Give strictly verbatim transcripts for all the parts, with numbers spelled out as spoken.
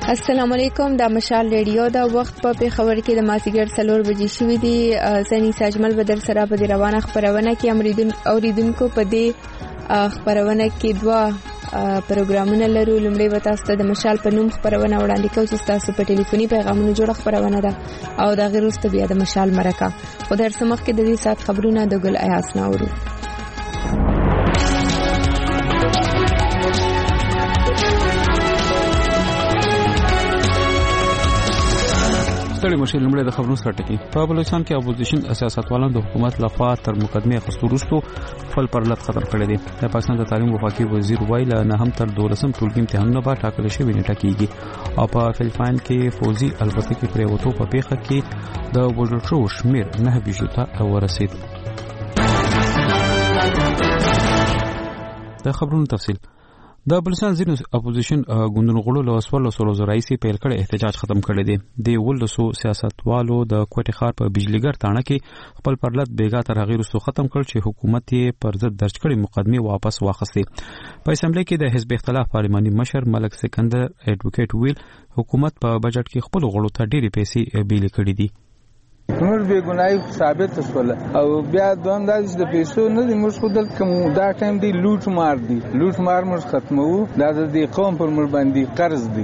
السلام علیکم، دا مشال ریډیو دا وخت په پیښور کې د مازیګر څلور بجې شوې دي. زنی ساجمل بدر سره په دې روانه خبرونه کې امریدون اوریدونکو په دې خبرونه کې دوا پروګرامونه لرو. لومړی به تاسو ته د مشال په نوم خبرونه وړاندې کوو چې تاسو په ټلیفوني پیغامونو جوړه خبرونه ده او دا غیر وروسته بیا د مشال مرکه. خو در سمخ کې د دې سات خبرونه د ګل ایاس ناورو. ستړي مشر لمړی د خبرونو سره ټکی. په بلوچستان کې اپوزیشن سیاستوالان د حکومت لخوا تر مقدمه اخیستو وروسته خپل پرلط ختم کړی دی. د پاکستان د تعلیم وفاقي وزیر وایي له نه هم تر دولسم ټولګي امتحانونه به ټاکل شوي نیټه کیږي او په فلپاین کې فوزي البتکې پریوتو په پیښه کې د وژل شوو شمیر نه بیشتر ته ورسید. د خبرونو تفصیل. د بلوچستان ځینو اپوزیشن ګوندونو غړو له وسولو سره زرايسي پیل کړي احتجاج ختم کړي دي. د ولسو سیاستوالو د کوټي خار په بجلیګر تانه کې خپل پرلط بیګا تر غیر سو ختم کړ چې حکومت یې پر ضد درج کړي مقدمه واپس واخیستې. په اسمبلی کې د حزب اختلاف پارلماني مشر ملک سکندر اډوکیټ ویل حکومت په بجټ کې خپل غړو ته ډېری پیسې بیل کړي دي. موږ به ګناي ثابت شول او بیا دوم د دې پیسو نه د موږ خودل کوم دا ټایم دی لوټ مار دی لوټ مار موږ ختمو دا د قوم پر مر باندې قرض دی.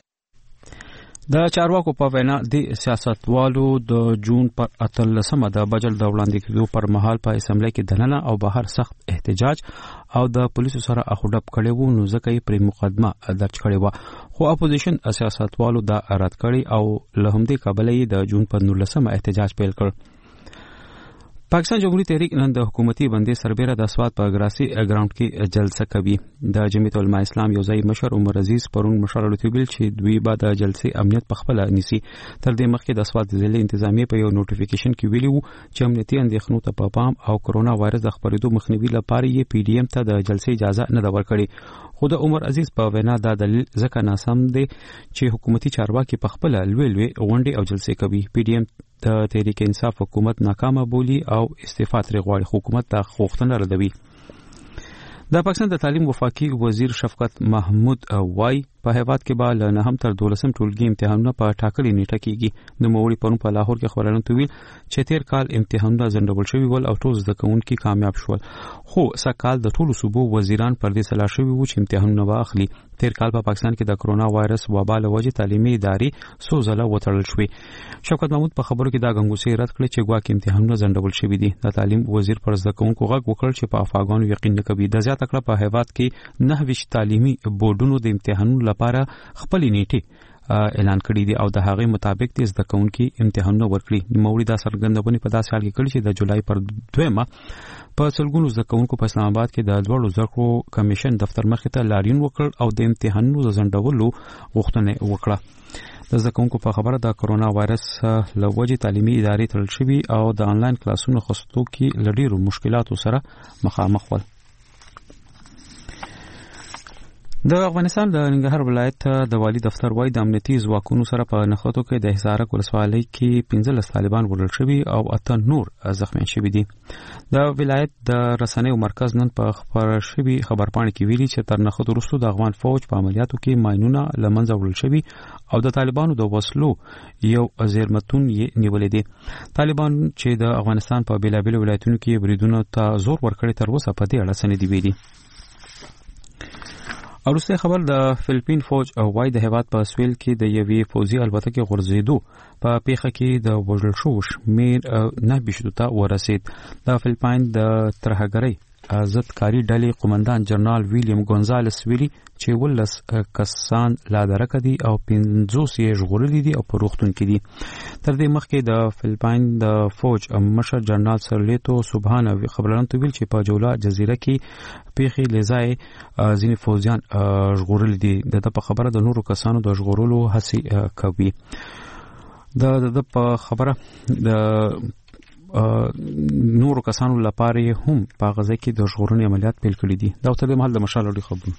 د چارواکو په وینا د سیاستوالو د جون پر اتلسمه د بجټ د وړاندې کېدو پر مهال په اسمبلی کې دننه او بهر سخت احتجاج او د پولیسو سره اخوډب کړي وو نو ځکه یې پر مقدمه درج کړي و. خو اپوزیشن سیاستوالو دا رد کړي او له همدې کابل د جون پر نولسمه احتجاج پیل کړ. پاکستان جمهوریت تحریک نن د حکومتي بندي سربېره د اسواد په ګراسي ګراوند کې جلسه کوي. د جمعیت العلماء اسلام یو ځای مشر عمر عزیز پرون مشرلو تیبل چې دوی بعد د جلسې امنیت په خپل نيسي. تر دې مخکې د اسواد ضلع انتظامیه په یو نوټیفیکیشن کې ویلي وو چې امنیتي اندېښنو ته په پام او کرونا وایرس د خپرېدو مخنیوي لپاره یې پی ډی ایم ته د جلسې اجازه نه ده ورکړې. خو د عمر عزیز په وینا دا دلیل ځکه ناسم دی چې حکومتي چارواکي په خپل لوی لوی غونډې او جلسې کوي. پی ډی ایم د تحریک انصاف حکومت ناکامه بولی او استعفا ترې غواړي. حکومت ته غوښتنه ردوي. د پاکستان د تعلیم وفاقي وزیر شفقت محمود وای په هیواد کې به له نه هم تر دولسم ټولګي امتحانونه په ټاکلې نیټه کېږي. د موري پرون په لاهور کې خبرونه تویل چې تیر کال امتحانونه ځنډول شوي ول او ټول زده کوونکي کامیاب شول. خو سکهال د ټولو صوبو وزیران پر دې سلا شوي وو چې امتحانونه واخلي. تیر کال په پاکستان کې د کرونا وایرس وبا له وجې تعلیمي ادارې څو ځله وتړل شوې. شفقت محمود په خبرو کې دا غنګوسې رد کړې چې ګواکې امتحانونه ځنډول شوي دي. د تعلیم وزیر پر زده کوونکو غږ وکړ چې په افغانانو یقین نه کوي. د زیاته کړه په هیواد کې نه ویش تعلیمي بورډونو د امتحانونو لپاره خپل نیټه اعلان کړی دی او د هغې مطابق د زده کوونکي امتحانونه ورکړي. نوموړي دا څرګندونه په داسې حال کې کړې چې د جولای پر دویمه په سلګونو زده کوونکو په اسلام آباد کې د لوړو زده کړو کمیشن دفتر مخې ته لاریون وکړ او د امتحانونو د ځنډولو غوښتنه وکړه. د زده کوونکو په خبره د کرونا وایرس له وجې تعلیمي ادارې تړل شوي او د انلاین کلاسونو خستو کې له ډېرو مشکلاتو سره مخامخ ول. د افغانستان د ننګرهار ولایت د والی دفتر وایي د امنیتي ځواکونو سره په نښتو کې د حصارک ولسوالۍ کې پنځلس طالبان وژل شوي او اته نور زخمیان شوي دي. د ولایت د رسنیو مرکز نن په خبر شوي خبرپاڼه کې ویلي چې تر نښتو وروسته د افغان فوج په عملیاتو کې ماینونه له منځه وړل شوي او د طالبانو د وسلو یو زیرمتون یې نیولې دي. طالبان چې د افغانستان په بیلابیلو ولایتونو کې بریدونو ته زور ورکړي تر اوسه په دې اړه څه نه دي ویلي. اروسته خبر د فلیپین فوج او وای د هیواد په سویل کې د یوې فوزي البتکې غورځېدو په پیښه کې د وژل شوو شمیر نه بیشتر ته ورسید. د فلیپین د ترهګرۍ ضد کاری ډلې قومندان جنرال ویلیام ګونزالس ویلي چې ولس کسان لا درکه دي او پنځوس یې ژغورلي دي او په روغتون کې دي. تر دې مخکې د فلیپین د فوج مشر جنرال سرلیتو سبحانه خبرونه ویل چې په جولا جزیره کې پیښې لزای ځینې فوجیان ژغورلي دي. د په خبره د نورو کسانو د ژغورلو هڅې کوي. د د په خبره د نورو کسانو لپاره هم په غزا کې د ژغورنې عملیات پیل کړي دي. دا تر دې مهال د مشال لري خبرونه.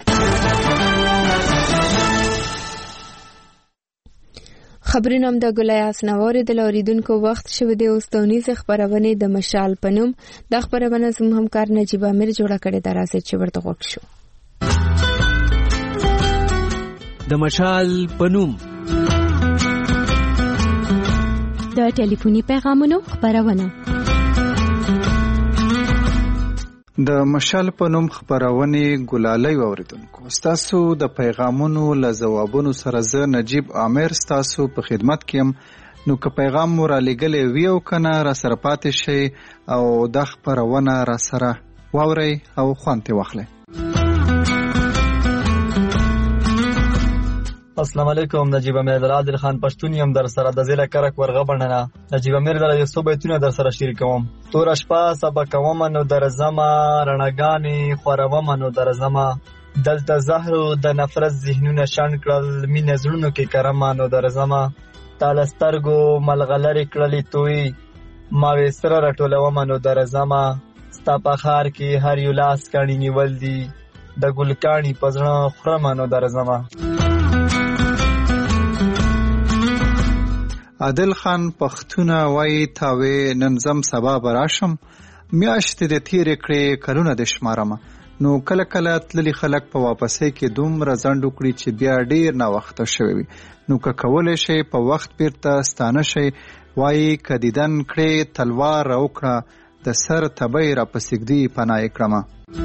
خبرونه هم د ګلایاس نواري د لوریدونکو وخت شوه د اوستونیز خبرونه د مشال پنوم د خبرونه زموږ همکار نجیب امیر جوړه کړې دراسه چې ورته وښو. د مشال پنوم. د ټلیفوني پیغامونو خبرونه د مشال پنوم خبرونه ګلالۍ اوریدونکو، تاسو د پیغامونو له جوابونو سره زه نجیب عامر تاسو په خدمت کې يم. نو که پیغام مو را لګلې وی او کنه را سره پاتې شي او د خبرونه را سره واوري او خوانته واخلئ. السلام علیکم. نجیب امیر در عادل خان پښتون یم، در سره د ضلع کرک ورغه بڼنه. نجیب امیر در یو څو بیتونه در سره شریکوم. تور شپه سبا کوم نو در زما رڼاګانې خوروم نو در زما دلته زهر د نفرت ذهنونه شان کړل مینه زړونو کې کرم نو در زما تالسترګو ملغلری کړلې توي ما وسره راټولوم نو در زما ستا په خار کې هر یو لاس کانی نیول دي د ګلکانی پزړه خرم نو در زما. عادل خان پښتونه وای تاوي ننظم سبا براشم میاشت د تیر کړې کلونه د شمارم. نو کله کله تللی خلک په واپسې کې دومره ځندو کړی چې بیا ډیر نه وخت شوی وي. نو که کولای شي په وخت بیرته ستانه شي وای کدیدن کړې تلوار راوکړه د سر تبې را پسګدي پناه کړم.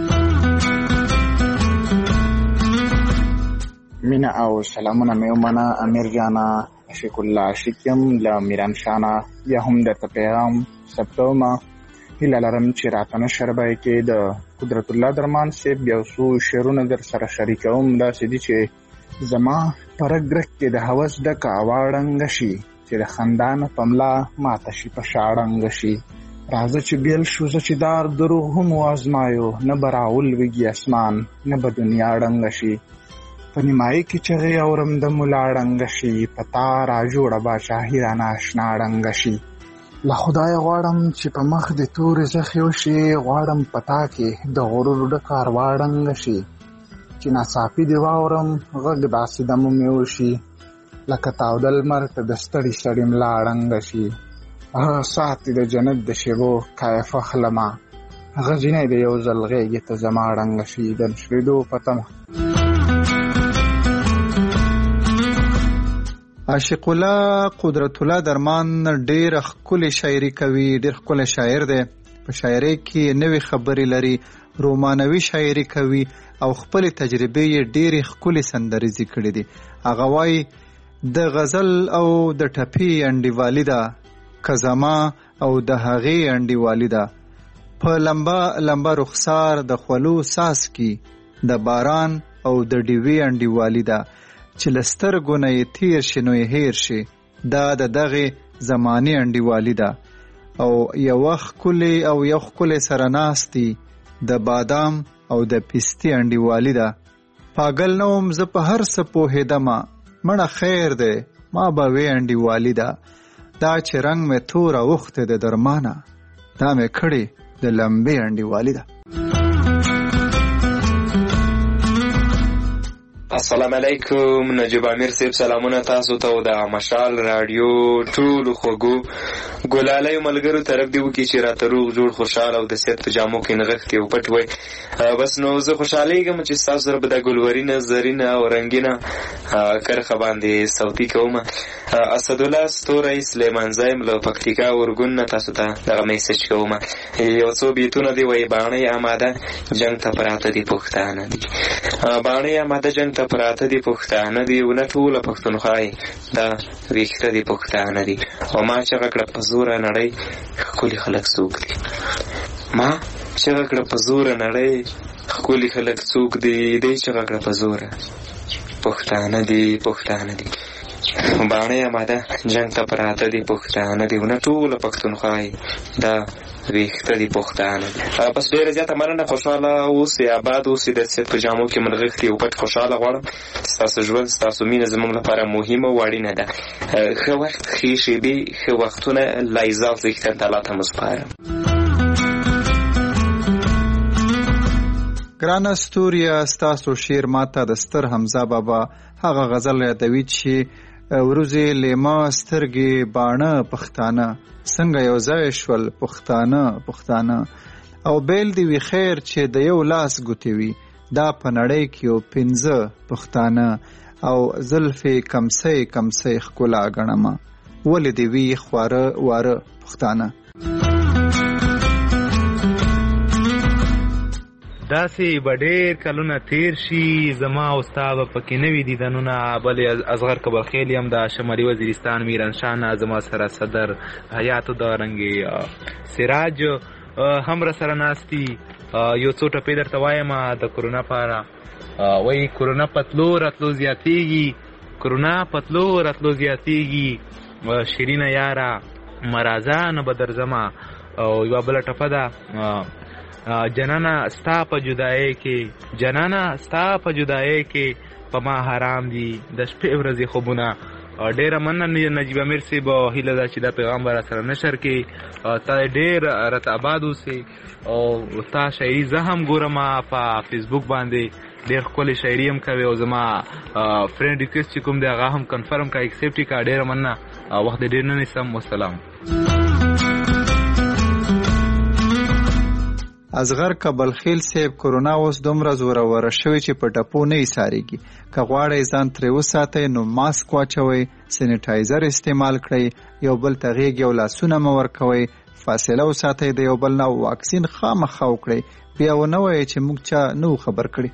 مینا او سلامونه مې ومنه امیر جانا عاشق الله عاشقم له میران شانا یا هم د پیغام سپتوما هیله لرم چې راتنه شربای کې د قدرت الله درمان سیب یو څو شعرونه در سره شریکوم. داسې دي چې زما پرګرک کې د هوس ډکه واړنګ شي چې د خندان پملا ماته شي په شاړنګ شي. راځه چې بیل شو چې دار دروغ هم وازمایو نه براول ویږي اسمان نه به دنیا ړنګ شي. په نیمایي کې چغې اورم د ملا ړنګ شي پتا را جوړه باچاهي رانه اشنا ړنګ شي. له خدای غواړم چې په مخ د تورې زخې وشي غواړم پتا کې د غرور ډکه اروا ړنګ شي چې ناڅاپي دې واورم غږ داسې دمو مې وشي لکه تاوده لمر ته د ستړي ستړي ملا ړنګ شي. هغه ساعت د جنت د شیبو کایف اخلمه هغه جینۍ د یو ځل غېږې ته زما ړنګ شي د نشوېدو په تمه. عاشق الله قدرت الله درمان ډیر ښکلي شاعري کوي، ډیر ښکلی شاعر دی. په شاعرۍ کې نوې خبرې لري، رومانوي شاعري کوي او خپل تجربې یې ډېرې ښکلې سندریزې کړې دي. هغه وایي د غزل او د ټپې انډیوالي ده که زما او د هغې انډیوالي ده. په لمبه لمبه رخسار د خولو ساس کې د باران او د ډیوې انډیوالي ده چې لسترګو نه یې تیر شي نو یې هیر شي دا د دغې زمانې انډیوالي ده. او یو ښکلی او یو ښکلی سره ناستي د بادام او د پستې انډیوالي ده. پاگل نه وم زه په هر څه پوهېدمه مړه خیر دی ما به وې انډیوالي ده. دا چې رنګ مې تور اوښتی د درمانه دا مې کړې د لمبې انډیوالي ده. السلام علیکم. نجیب امیر صاحب سلامونه تاسو ته او د مشال رادیو ټولو خوږو ګلالۍ ملګرو طرف دی وکړي چې راته روغ جوړ خوشحال او د صحت په جامو کې نغښتې او پټ وای. بس نو زه خوشحالیږم چې ستاسو سره به دا ګلورینه زرینه او رنګینه کرښه باندې صوتي کوم. اسدالله ستوری سلیمان زایم له پکتیکا ارګون نه تاسو ته دغه میسج کوم. یو څو بیتونه دی وایي باڼۍ اماده جنګ ته پراته دي پښتانه دي. باڼۍ اماده جنګ ته پراته دي پښتانه دي ونه ټوله پښتونخوا دا ویښته دي پښتانه دي. او ما چغه کړه په زوره نړۍ ښکلي خلک څوک دي. ما چغه کړه په زوره نړۍ ښکلي خلک څوک دي. دی چغه کړه په زوره پښتانه دي پښتانه دي. باڼۍ اماده جنګ ته پراته دي پښتانه دي ونه ټوله پښتونخوا دا ویښته دي پښتانه. بس ډېره زیاته مننه. خوشحاله اوسئ، آباد اوسئ، د صحت په جامو کې منغښتې او پټ خوشحاله غواړم. ستاسو ژوند ستاسو مینه زموږ لپاره مهمه او اړینه ده. ښه وخت ښې شېبې ښه وختونه لایزال څښتن تعالی ته مسپارم. ګرانه ستوريه ستاسو شعر ماته د ستر حمزه بابا هغه غزل یادوي چې ورځې لیما سترګې باڼه پښتانه څنګه یو ځای شول پښتانه پښتانه او بیل دی وی خیر چې د یو لاس ګوتې وي دا په نړۍ کې یو پنځه پښتانه او زلفې کمسۍ کمسۍ ښکلا ګڼمه ولې دې وي خواره واره پښتانه. داسې به ډېر کلونه تیر شي زما او ستا به پکې نوي دیدنونه بلې اصغر کبرخیل یم د شمالي وزیرستان میرانشاه نه زما سره صدر حیاتو دارنګې سراج هم را سره ناستی. یو څو ټپې درته وایم د کرونا په اړه. وایي کرونا پتلو راتلو زیاتېږي، کرونا پتلو راتلو زیاتېږي، شیرینه یاره مرازه نه به درځمه. او یوه بله ټپه ده جنانه ستا په جدایۍ کې، جنانه ستا په جدایۍ کې په ما حرام دي د شپې ورځې خوبونه. ډېره مننه نجیب امیر صاحب، هیله ده چې دا پیغام به را سره نشر کړي. تا ډېر راته آباد اوسې او تا شاعري زه هم ګورم په فیسبوک باندې، ډېر ښکلې شاعري هم کوي او زما فرینډ ریکویسټ چې کوم دی هغه هم کنفرم کا ایکسپټ یې کا. ډېره مننه، وخت دې ډېر نه نیسم. والسلام. اصغر کبلخیل صاحب کرونا اوس دومره زوروره شوی چې په ټپو نه ایسارېږي. که غواړئ ځان ترې وساتئ نو ماسک واچوئ، سینیټایزر استعمال کړئ، یو بل ته غېږ او لاسونه مه ورکوئ، فاصله وساتئ د یو بل نه، واکسین خامخا وکړئ. بیا ونه وایئ چې موږ چا نه و خبر کړي.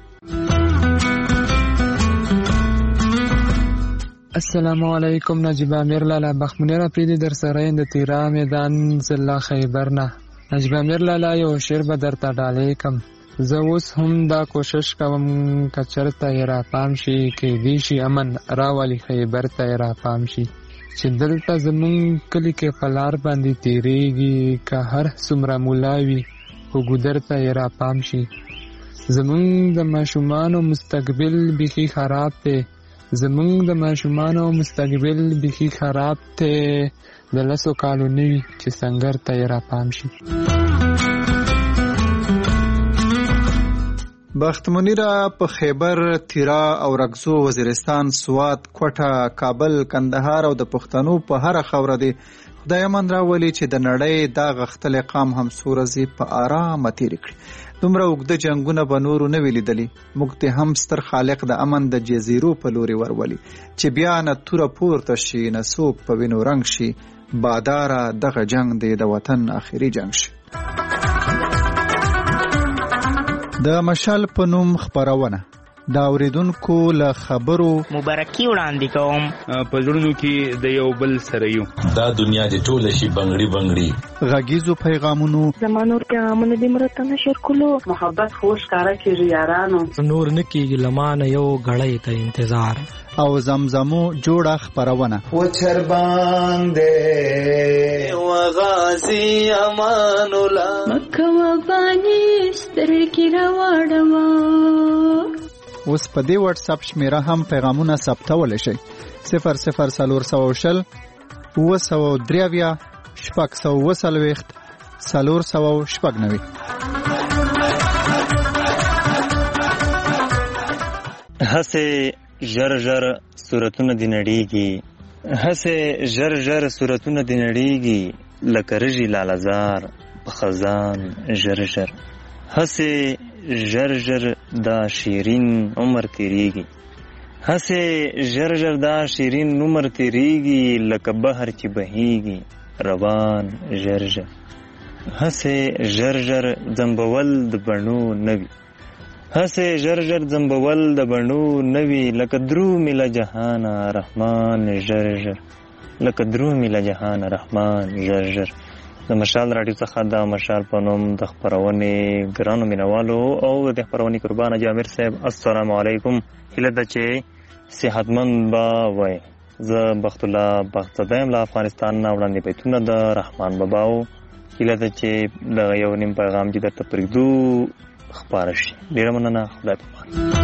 السلام علیکم. نجیب امیر لالا بخمنیر اپریدی در سراین د تیرا میدان زلا خیبر نه. نجیب امیر لالا یو شعر به درته ډالۍ کم. زه اوس هم دا کوشش کوم که چېرته یې راپام شي، کیدی شي امن راولي خیبر ته یې راپام شي. چې دلته زمونږ کلي کې په لار باندې تیریږي، که هر څومره مولا وي خو ګودر ته یې راپام شي. زمونږ د ماشومانو مستقبل بیخي خراب دی، زمونږ د ماشومانو مستقبل بیخي خراب دی، د لسو کالو نوي چې سنګر ته یې راپام شي. بخت منیره په خیبر، تیرا او رګزو، وزیرستان، سوات، کوټه، کابل، کندهار او د پښتنو په هره خاوره دی خدای من راولي چې د نړۍ دا غښتلی قام هم څو ورځې په آرامه تېرې کړي. دومره اوږده جنګونه به نورو نه وي لیدلي. موږ ته هم ستر خالق د امن د جزیرو په لوري ورولي چې بیا نه توره پورته شي نه څوک په وینو رنګ شي. باداره دغه جنگ دی د وطن آخري جنگ شي. د مشال په نوم خپرونه دا اوریدونکو له خبرو مبارکي وړاندې کوم. په زړونو کې د یو بل سره یو، دا دنیا دې ټوله شي بنګړي بنګړي. غږیزو پیغامونو زمانور پیغامونه دې مرته نشر کولو، محبت خوش کارا کیږي یارانو، نور نکیږي لمانه یو غړې ته انتظار. او زمزمو جوړه خپرونه و چر باندې و غازی امان الله مکه و بانی سترګې راوړم. اوس په دې واتس اپ شمیره هم پیغامونه ثبتولی شئ. صفر صفر څلور سوه شل اوه سوه درې اویا شپږ سوه اوه څلوېښت څلور سوه شپږ نوي. هسې ژر ژر صورتونه دې نړیږي، هسې ژر ژر صورتونه دې نړیږي، لکه رژي لالهزار په خزان ژر ژر. هسې ژر ژر دا شیرین عمر تیریږي، هسې ژر ژر دا شیرین عمر تیریږي، لکه بحر چې بهیږي روان ژر ژر. هسې ژر ژر ځنبول د بڼو نوي، هسې ژر ژر ځنبول د بڼو نوي، لکه درومې له جهانه رحمان ژر ژر، لکه درومې له جهانه رحمان ژر ژر. د مشال راډیو څخه د مشال په نوم د خپرونې ګرانو مینوالو او د خپرونې قربان جامر صاحب السلام علیکم. هیله ده چې صحتمند به وای. زه بخت الله بختزده یم له افغانستان نه. وړاندې بیتونه د رحمان باباو. هیله ده چې دغه یو نیم پیغام چې درته پرېږدو خپاره شي. ډېره مننه. خدای پامان.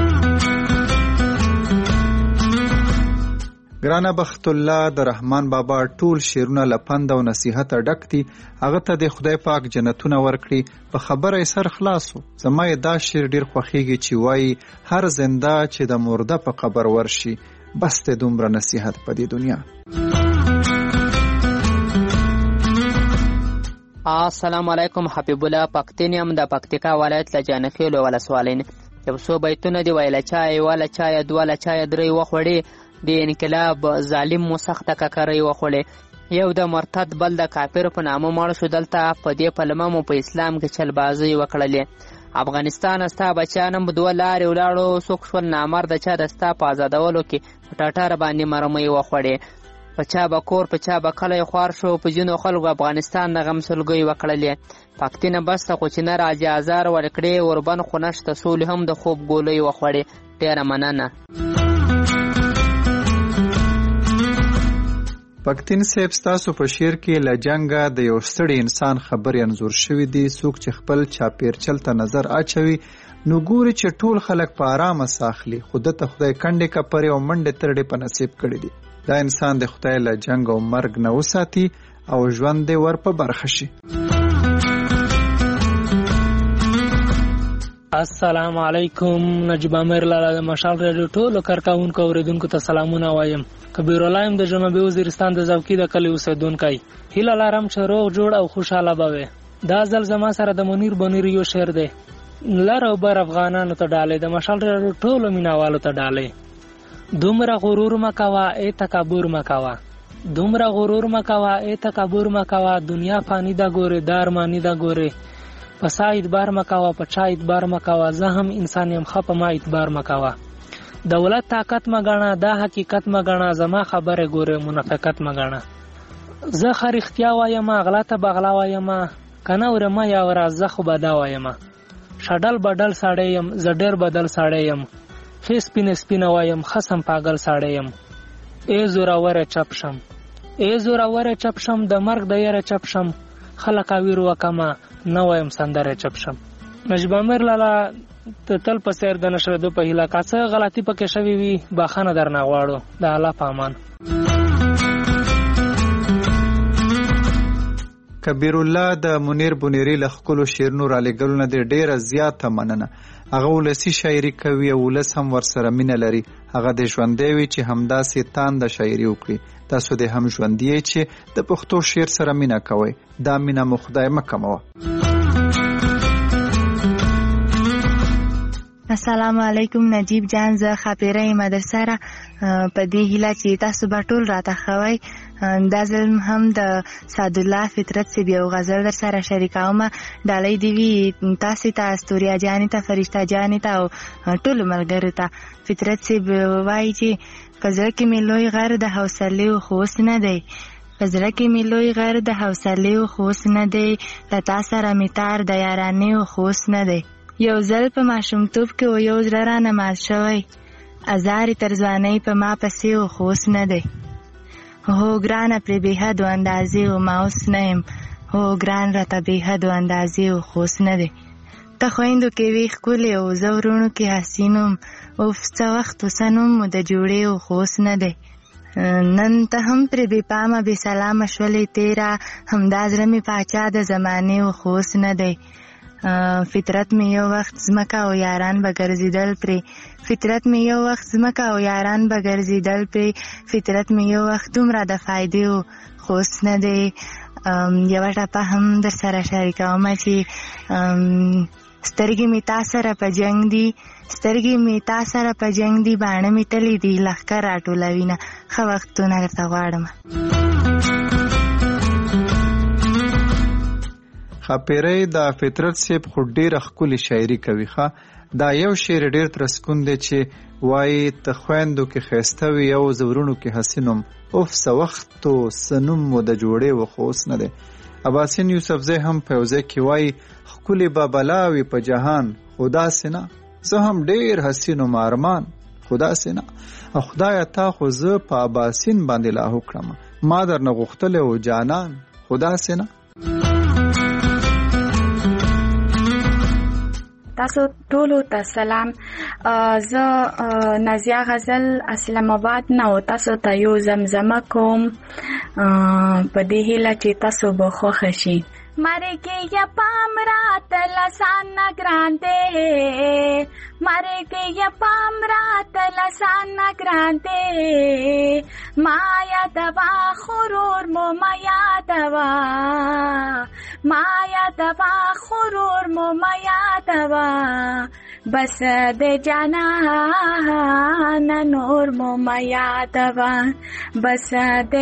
ګرانه بخت الله د رحمان بابا ټول شعرونه له پند او نصیحت ډک دي. هغه ته د خدای پاک جنتونه ورکړي. په خبره یې سر خلاصو. زما یې دا شعر ډېر خوښیږي چې وایي هر زنده چې د مرده په قبر ورشي بس ته دومره نصیحت په دې دنیا. السلام علیکم. حبیب الله پختین یم د پکتیکا ولایت له جانخیل ولسوالۍ. یو څو بیتونه دي ویله چای واله چای دوله چای درې وخوړې د انقلاب ظالم مو سخته ککرۍ وخوړې یو د مرتد بل د کافر په نامه مړ شو دلته په دې پلمه مو په اسلام کې چلبازۍ وکړلې افغانستان ستا بچیان هم دوه لارې ولاړو څوک شول نامرده چا د ستا په ازادولو کې په ټټر باندې مرمۍ وخوړې په چا به کور په چا به کلی خوار شو په ځینو خلکو افغانستان د غم سلګۍ وکړلې پاکتینه بسته خو چې نه راځي ازار ورکړې وربن خو نشته سولې هم د خوب ګولۍ وخوړې ډېره مننه پښتين صاحب ستاسو په شعر کې له جنګه د یو ستړي انسان خبرې انځور شوي دي څوک چې خپل چاپیرچل ته نظر اچوي نو ګوري چې ټول خلک په آرامه ساخلي خو دته خدای کنډې کپرې او منډې ترډې په نصیب کړي دي دا انسان د خدای له جنګ او مرګ نه وساتي او ژوند دې ور په برخه شي السلام علیکم نجیب امیر لاله د مشال رادیو ټولو کارکونکو اوریدونکو ته سلامونه وایم کبیر الله د جنوبي وزیرستان د زوکی د کلی اوسیدونکو هیله لرم چې روغ جوړ او خوشاله بوي دا ځل زما سره د منیر بنیر یو شعر دی لر او بر افغانانو ته ډالې د مشال رادیو ټولو مینوالو ته ډالې دومره غرور مکوا ای تکبر مکوا دومره غرور مکوا ای تکبر مکوا دنیا فانی دا ګوره دار مانی دا ګوره پسا اعتبار مکوا پچا اعتبار مکوا زه هم انسان یم خپ ما اعتبار مکوا دولت طاقت مګاڼه دا حقیقت مګاڼه زما خبره ګوره منافقت مګاڼه زه خر اختیا وایم غلطه بغلا وایم کنه ورما یا ورازه خو بدا وایم شډل بدل ساړې يم زډر بدل ساړې يم فیس پین سپین وایم خصم پاگل ساړې يم ای زورا وره چپشم ای زورا وره چپشم د مرګ د یره چپشم خلک ویر وکما نو وایم سندره چپشم نجیب امیر لاله ته تل په سیر د نشر دو په هیله کاڅه غلطی پکې شوی وي باخنه درنه غواړو د الله پامان کبیر الله د منیر بنيري لخکلو شیرنو را لګلو نه ډیره زیاته مننه هغه ولسی شاعري کوي او ولس هم ورسره مینه لري هغه د ژوندې وی چې همداسې تان د شاعري وکړي تاسو د هم ژوندې چې د پښتو شعر سره مینه کوي دا مینه مو خدای مکموه السلام علیکم نجیب جان زه خاپیره مدرسه را په دې هیله چې تاسو به ټول راته خوي دا ځل هم د سعد الله فطرت سی یو غزل در سره شریکوم ډالۍ دی وی تاسو ته استوریا جانی ته فرشتہ جانی ته ټول ملګرو ته فطرت سی وایي چې پزړه کې مې لوی غر د حوصله او خوش نه دی پزړه کې مې لوی غر د حوصله او خوش نه دی لتا سره می تار د یارانه او خوش نه دی یو ځل په ماشومتوب کې و یو زړه را نماز شوی ازارې تر ځوانۍ په ما پسې و خوش نه دی هو ګرانه پرې بېحد و اندازې و ما اوس نه یم هو ګران راته بېحد و اندازې و خوش نه دی ته خویندو کې وی ښکلې او زه ورونو کې حسین وم اوف څه وخت وسن وم د جوړې و خوش نه دی نن ته هم پرې بې پامه بې سلامه شولې تیره همدا زړه مې پاچا د زمانې و خوش نه دی فطرت می یو وخت زمکا او یاران به ګرځیدل پرې فطرت می یو وخت زمکا او یاران به ګرځیدل پرې فطرت می یو وخت دومره د فائدې او خوش نه دی یو ټپه هم در سره شریکوم چې سترګې می تا سره په جنگ دي سترګې می تا سره په جنگ دي باڼه می تلې دي لښکر راټولوینه ښه وختونه درته غواړم خاپیره د فطرت سیب خو ډیره ښکلې شاعري کوي ښه دا یو شعر ډیر ترسکون دی چې وایي ته خویندو کې ښایسته وي او زورونو کې حسینم اوف څه وخت و څه نوم مو د جوړې و خو اوس نه دی اباسین یوسفزی هم په یو ځای کې وایي ښکلې به بلا وي په جهان خو داسې نه زه هم ډیر حسین وم ارمان خو داسې نه خدایه تا خو زه په اباسین باندې لاهو کړم ما درنه غوښتلی و جانان خو داسې نه تاسو ټولو ته سلام زه نازیه غزل اسلام آباد نه او تاسو ته یو زمزمه کوم په دې هیله چې تاسو به خوښ شئ مرګ یا پام رات لسان نگران دے مرګ یا پام رات لسان نگران دے مایا دوا خرور مو مایا دوا مایا دوا خرور مو مایا دوا بس د جانان نور مو ما یادوا بس د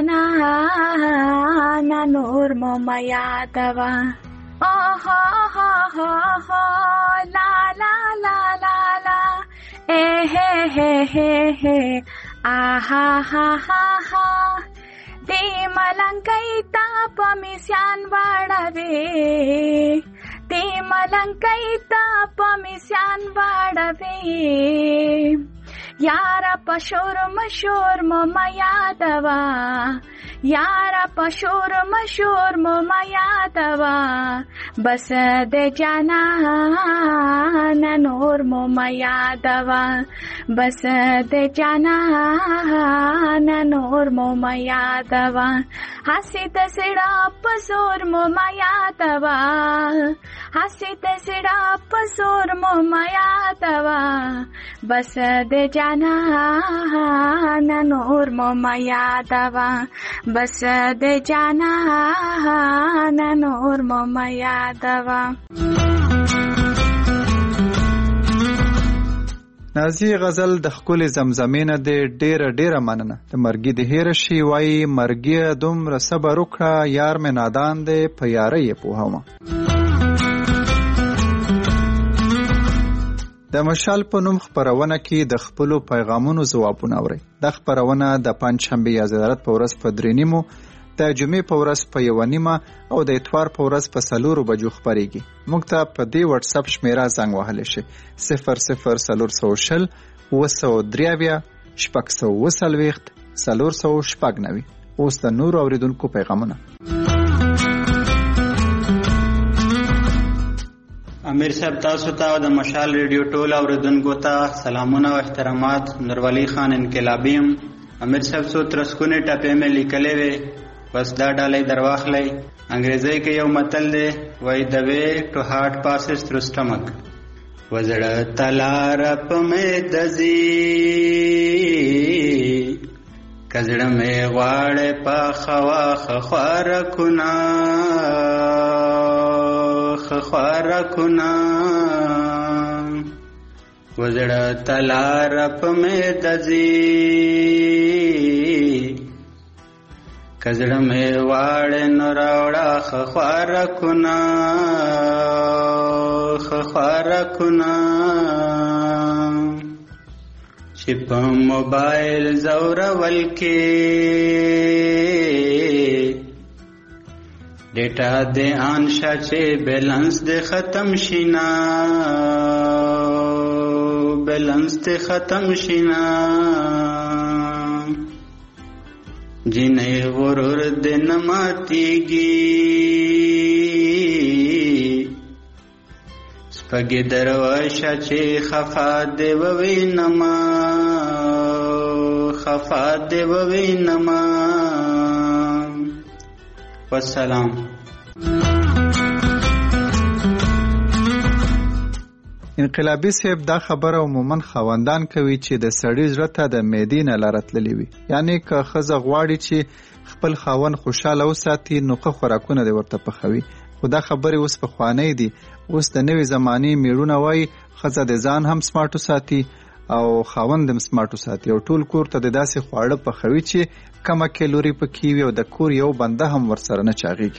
جانان نور مو ما یادوا اوه هو هو هو لا لا لا لا لا اے ہے ہے ہے ہے آها ها ها ها دی ملنګای تا پمیسان واړوي دی ملنګای تا پمیسان واړوي یارا پشور مشور مو ما یادوا یارا پشور مشور مو ما یادوا بس د جانان نور مو ما یادوا بس د جانان نور مو ما یادوا هسي د سړه پزور مو ما یادوا هسي د سړه پزور مو ما یادوا بس د جانان نور مو ما یادوا بس د جانان نور مو ما یادوا. نازي غزل د خپل زمزمینه د ډیره ډیره مننه د مرګي د هیر شي وای مرګي دومره صبر وکړه یار مې نادان دی په یاري په هوما. د مشال په نوم خبرونه کې د خپل پیغامونو ځوابونه اوري. د خبرونه د پنځشنبه یا زیارت په ورځ په درینیمو د جمعې په ورځ په یو نیمه او د اتوار په ورځ په سلورو بجو خبريږي. موږ ته په دې واتس اپ شمیره زنګ وهلی شي صفر صفر سلور سو شل وسو دریاویا شپږ سو وسلويخت سلور سو شپږ نوي. اوس د نور اوریدونکو پیغامونه. امیر صاحب تاسو ته د مشال ریډیو ټول اوریدونکو ته سلامونه او احترامات. نورولی خان انقلابیم. امیر صاحب سو ترسکونه ټپې مې لیکلې وې بس دا ډالۍ درواخلې. انګریزي کې یو متل دی وای د وې ټو هارت پاسز تھرو سټمک وزړه تلار په مې دزي کزړه مې غواړې په خوا خخوار کنا خخوار کنا وزړه تلار په مې دزي کزړه مې واړې نو راوړه خخوار کنا خخوار کنا چې په موبایل زورول کې ډیټا دې انشا چې بیلانس دې ختم شینا بیلانس دې ختم شینا جنې غرور دې نماتيږي سپګې درواشا چې خفا دې ووینما خفا دې ووینما. والسلام. انقلابي صاحب دا خبره عموما خواندان کوي چې د سړی زړه ته د معدې نه لارتللی وي. یعنی که ښځه غواړي چې خپل خاوند خوشاله وساتي نو ښه خوراکونه دې ورته پخوي. خو دا خبرې اوس پخوانۍ دي. اوس د نوې زمانې میړونه وایي ښځه د ځان هم سمارټ وساتي او خاوند هم سمارټ وساتي او ټول کور ته د داسې خواړه پخوي چې کمه کیلوري پکې وي او د کور یو بنده هم ورسره نه چاغېږي.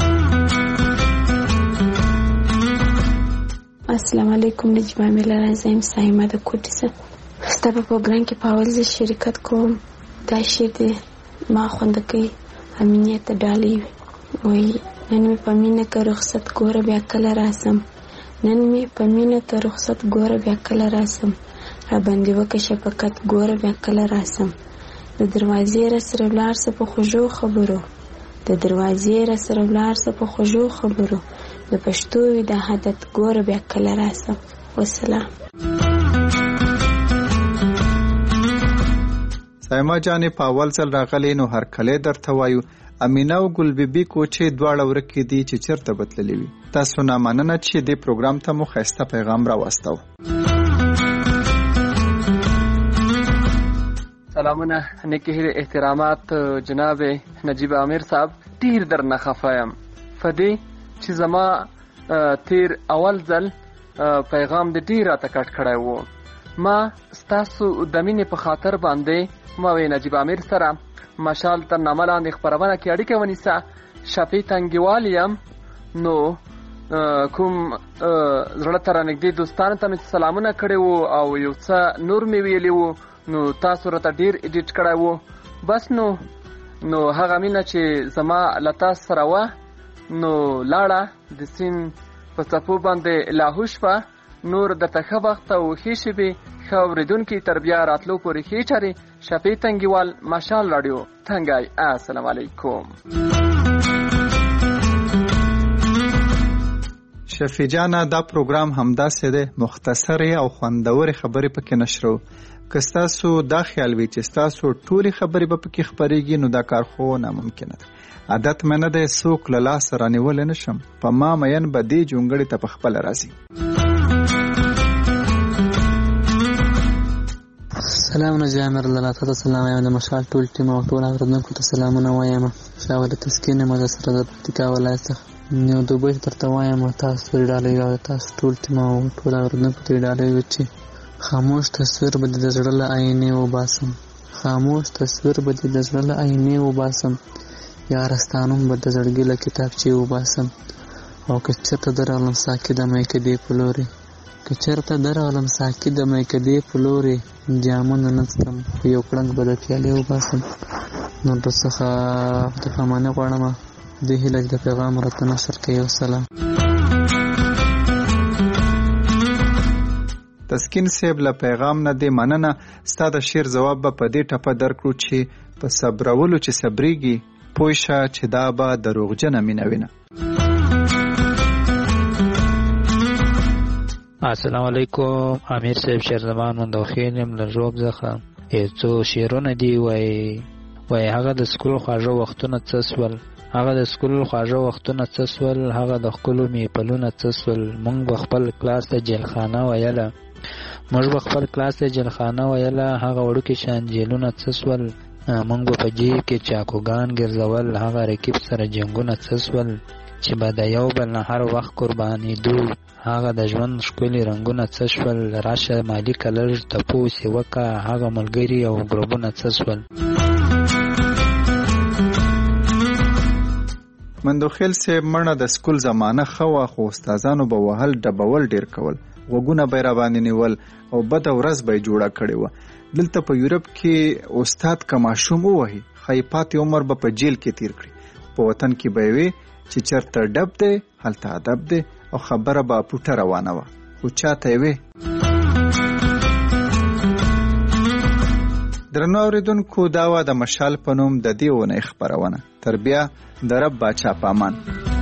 السلام علیکم. نجمه میله راځم سایمه د کوټسه. ستا په پروګرام کې په اول زه شرکت کوم. دا شعر دی ما خوندکۍ امینیت ډالۍ وي. نن مې په مینه که رخصت ګوره بیا کله راسم نن مې په مینه که رخصت ګوره بیا کله راسم را باندې وکه شفقت ګوره بیا کله راسم د دروازې را سره ولاړ سه په خوږو خبرو د دروازې را سره ولاړ سه په خوږو خبرو د پښتو وي د حدت ګوره بیا کله راسم. والسلام. سایما جانې په اول ځل راغلی نو هر کله درته وایو امینه او ګل بیبي کوچې دواړه ورکې دي چې چیرته بتللې وي. تاسو نه مننه چې دې پروګرام ته مو ښایسته پیغام راواستو. سلامونه نیکی احترامات جناب نجیب امیر صاحب. ډیر درنه خفه یم فدی چې زما تیر اول ځل پیغام د ډیر راته کټ کړی وو. ما ستاسو د مینې په خاطر باندې ما وی نجیب امیر سره مشال تر نامه لاندې خپرونه کې اړیکه ونیسه. شفیع تنګیوال یم. نو کوم زړه ته رانږدې دوستانو ته مې سلامونه کړي وو او یو څه نور مې ویلي وو، نو تاسو راته ډیر ایډیټ کړی وو. بس نو نو هغه مینه چې زما له تاسو سره وه نو لاړه د سیند په څپو باندې لاهو شوه. نور درته ښه وخت او ښې شېبې ښه اورېدونکي تر بیا راتلو پورې ښې چارې. شفیع تنګیوال، مشال راډیو، تنګی. السلام علیکم. شفیع جانه، دا پروګرام همداسې دی، مختصرې او خوندورې خبرې پکې نشرو. که ستاسو دا خیال وي چې ستاسو ټولې خبرې به پکې خپرېږي نو دا کار خو ناممکنه ده. عادت مې نه دی څوک له لاسه رانیولی نه شم. په ما مین به دې جونګړې ته پخپله راځي. سلام نجیب امیر الله تعالی سلام وایم. د مشال ټول ټیم او ټول اورېدونکو ته سلامونه وایم. ښاغلی تسکین یم زه سره د پکتیکا ولایت څخه یو دوبۍ درته وایم. تاسو پرې ډالۍ او تاسو ټول ټیم او ټول اورېدونکو ته ډالۍ وي چې خاموش تصویر به د زړه له آینې وباسم. خاموش تصویر به د زړه له آینې وباسم. یارستانم به د زړګي له کتابچې وباسم. او که چېرته درغلم ساقي د میکدې په لورې، که چېرته درغلم ساقي د میکدې په لورې، جامونه نه څښم خو یو کړنګ به د پیالې وباسم. نو درڅخه د پاماني غواړم دې هیله چې د پیغام راته نشر کوي. وسلام. تسکین صاحب له پیغام نه دې مننه. ستا د شعر ځواب به په دې ټپه درکړو چې په صبرولو چې صبریږي پوه شه چې دا به دروغجنه مینه وینه. السلام علیکم. امیر صاحب شیرزمان مندوخیل یم له ژوب څخه. یو څو شعرونه دي وایي وایي هغه د سکول خواږه وختونه څه سول، هغه د سکول خواږه وختونه څه سول، هغه د ښکلو میپلونه څه سول. موږ به خپل کلاس ته جیلخانه ویله، موږ به خپل کلاس ته جیلخانه ویله. هغه وړوکي شان جیلونه څه سول، موږ به په جیب کې چاکوګان ګرځول. هغه رقیب سره جنګونه څه سول چې به د یو بل نه هر وخت قربانېدو. هغه د ژوند ښکلي رنګونه څه شول، راشه مالکه لږ تپوس یې وکړه. هغه ملګري او ګروپونه څه سول. مندوخیل صاحب مړه د سکول زمانه ښه وه، خو استادانو به وهل ډبول ډیر کول، غوږونه به یې راباندې نیول او بده ورځ به یې جوړه کړې وه. دلته په یورپ کې استاد که ماشوم ووهي ښایي پاتې عمر به په جیل کې تیر کړي. په وطن کې به یې وي چې چېرته ډب دی هلته ادب دی او خبره به پوټه روانه وه، خو چاته یې وې. درنو اورېدونکو، دا وه د مشال په نوم د دې اونۍ خپرونه. تر بیا د رب باچا په امان.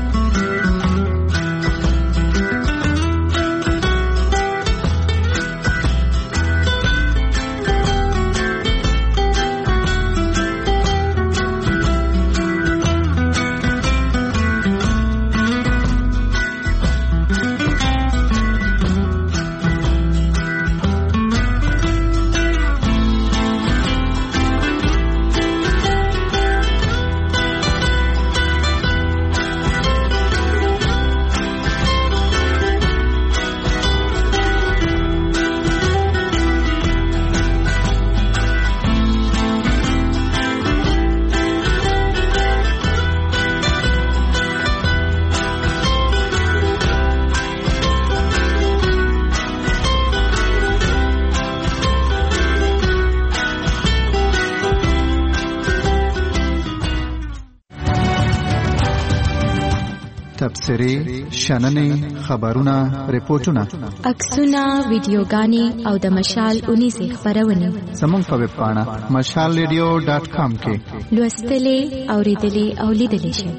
تبصرې، شننې، خبرونه، ریپورتونه، عکسونه، ویډیوګانې او د مشال اونیزې خپرونې زموږ په ویب پاڼه مشال ریډیو ډاټ کام کې لوستلې، اورېدلې او لیدلې شئ.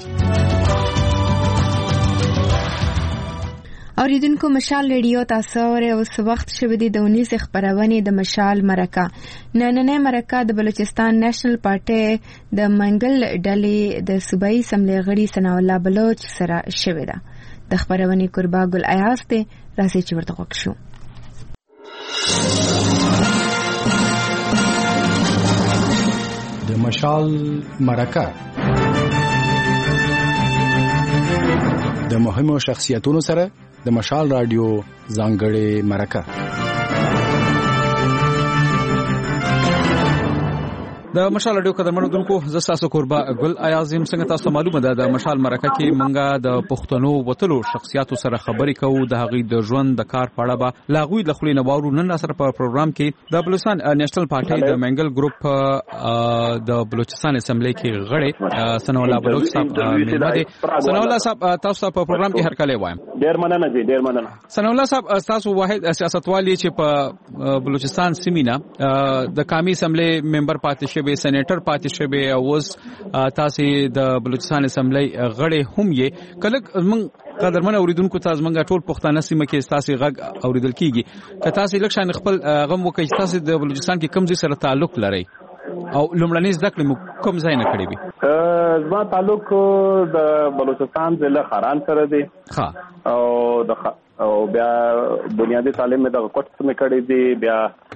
اوریدونکو، مشال ریډیو تاسو اورئ. اوس وخت شوی دی د اونیزې خپرونې د مشال مرکه. نننۍ مرکه د بلوچستان نېشنل پارټۍ د منګل ډلې د صوبایي اسمبلۍ غړي ثناء الله بلوچ سره شوې ده. د خپرونې کوربه ګل ایاز دی. راځئ چې ورته غوږ شو. د مشال مرکه د مهمو شخصیتونو سره د مشال رادیو ځانګړې مرکه. د مشال رادیو قدرمنو دونکو زه تاسو قربا ګل ایازم څنګه تاسو معلومه ده د مشال مرکه کې منګه د پښتنو وتلو شخصیاتو سره خبرې کوو د هغې د ژوند د کار په اړه به لاغوي د خلینو باورو نن سره په پروګرام کې د بلوچستان نېشنل پارټي د منګل ګروپ د بلوچستان اسمبلی کې غړي ثنا الله بلوچ صاحب ملمه دي. ثنا الله صاحب تاسو په پروګرام کې هرکلی وایم. ډیر مننه دي ډیر مننه. ثنا الله صاحب تاسو واحد سیاستوال چې په بلوچستان سیمینا د قومي اسمبلی ممبر پاتې به سېنیټر پاتې شوی او اوس تاسو د بلوچستان اسمبلی غړي هم یې کله من قدرمن اوریدونکو تاسو منګه ټول پښتانه سیمه کې تاسو غږ اوریدل کیږي که تاسو لکشان خپل غم وکړئ تاسو د بلوچستان کې کوم ځای سره تعلق لرئ او لومړنۍ زده کړې مو کوم ځای نه کړې وي؟ زما تعلق د بلوچستان ضلع خاران سره دی ها او د او بیا بنیادی تعلیم مې د کوټ څخه کړې دی بیا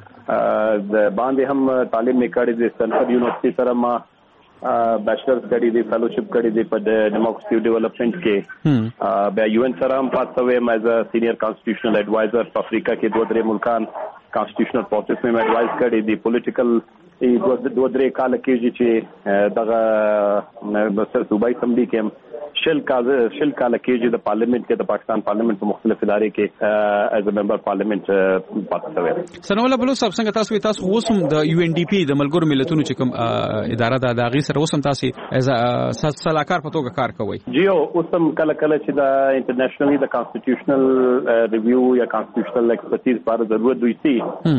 د باندې هم تعلیم مې کړې دي سنټر یونیورسيټي سره ما بیچلرز کړې دي فیلوشپ کړې دي په ډیموکراسي ډیولپمنٹ کې بیا یو ان سره هم پاتې وې مې ایز سینیئر کانسټیټیوشنل ایڈوایزر په افریقا کې دوه درې ملکان کانسټیټیوشنل پروسس میں ایڈوایز کړې دي پولیټیکل دوه درې کال کې چې دغه صوبایي اسمبلی کې شل کال شل کال کې د پارلیمنت کې د پاکستان پارلیمنت په مختلف ادارې کې ایز ا ممبر پارلیمنت پاتې شوی. ثنا الله بلوچ صاحب څنګه تاسو تاسو اوسم د یو ان ډي پی د ملګرو ملتونو چې کوم اداره ده د هغې سره اوسم تاسو ایز ا سلاکار په توګه کار کوئ؟ جی او اوسم کله کله چې د انټرنیشنلی د کانسټیټیوشنل ریویو یا کانسټیټیوشنل ایکسپرټیز لپاره ضرورت دوی سي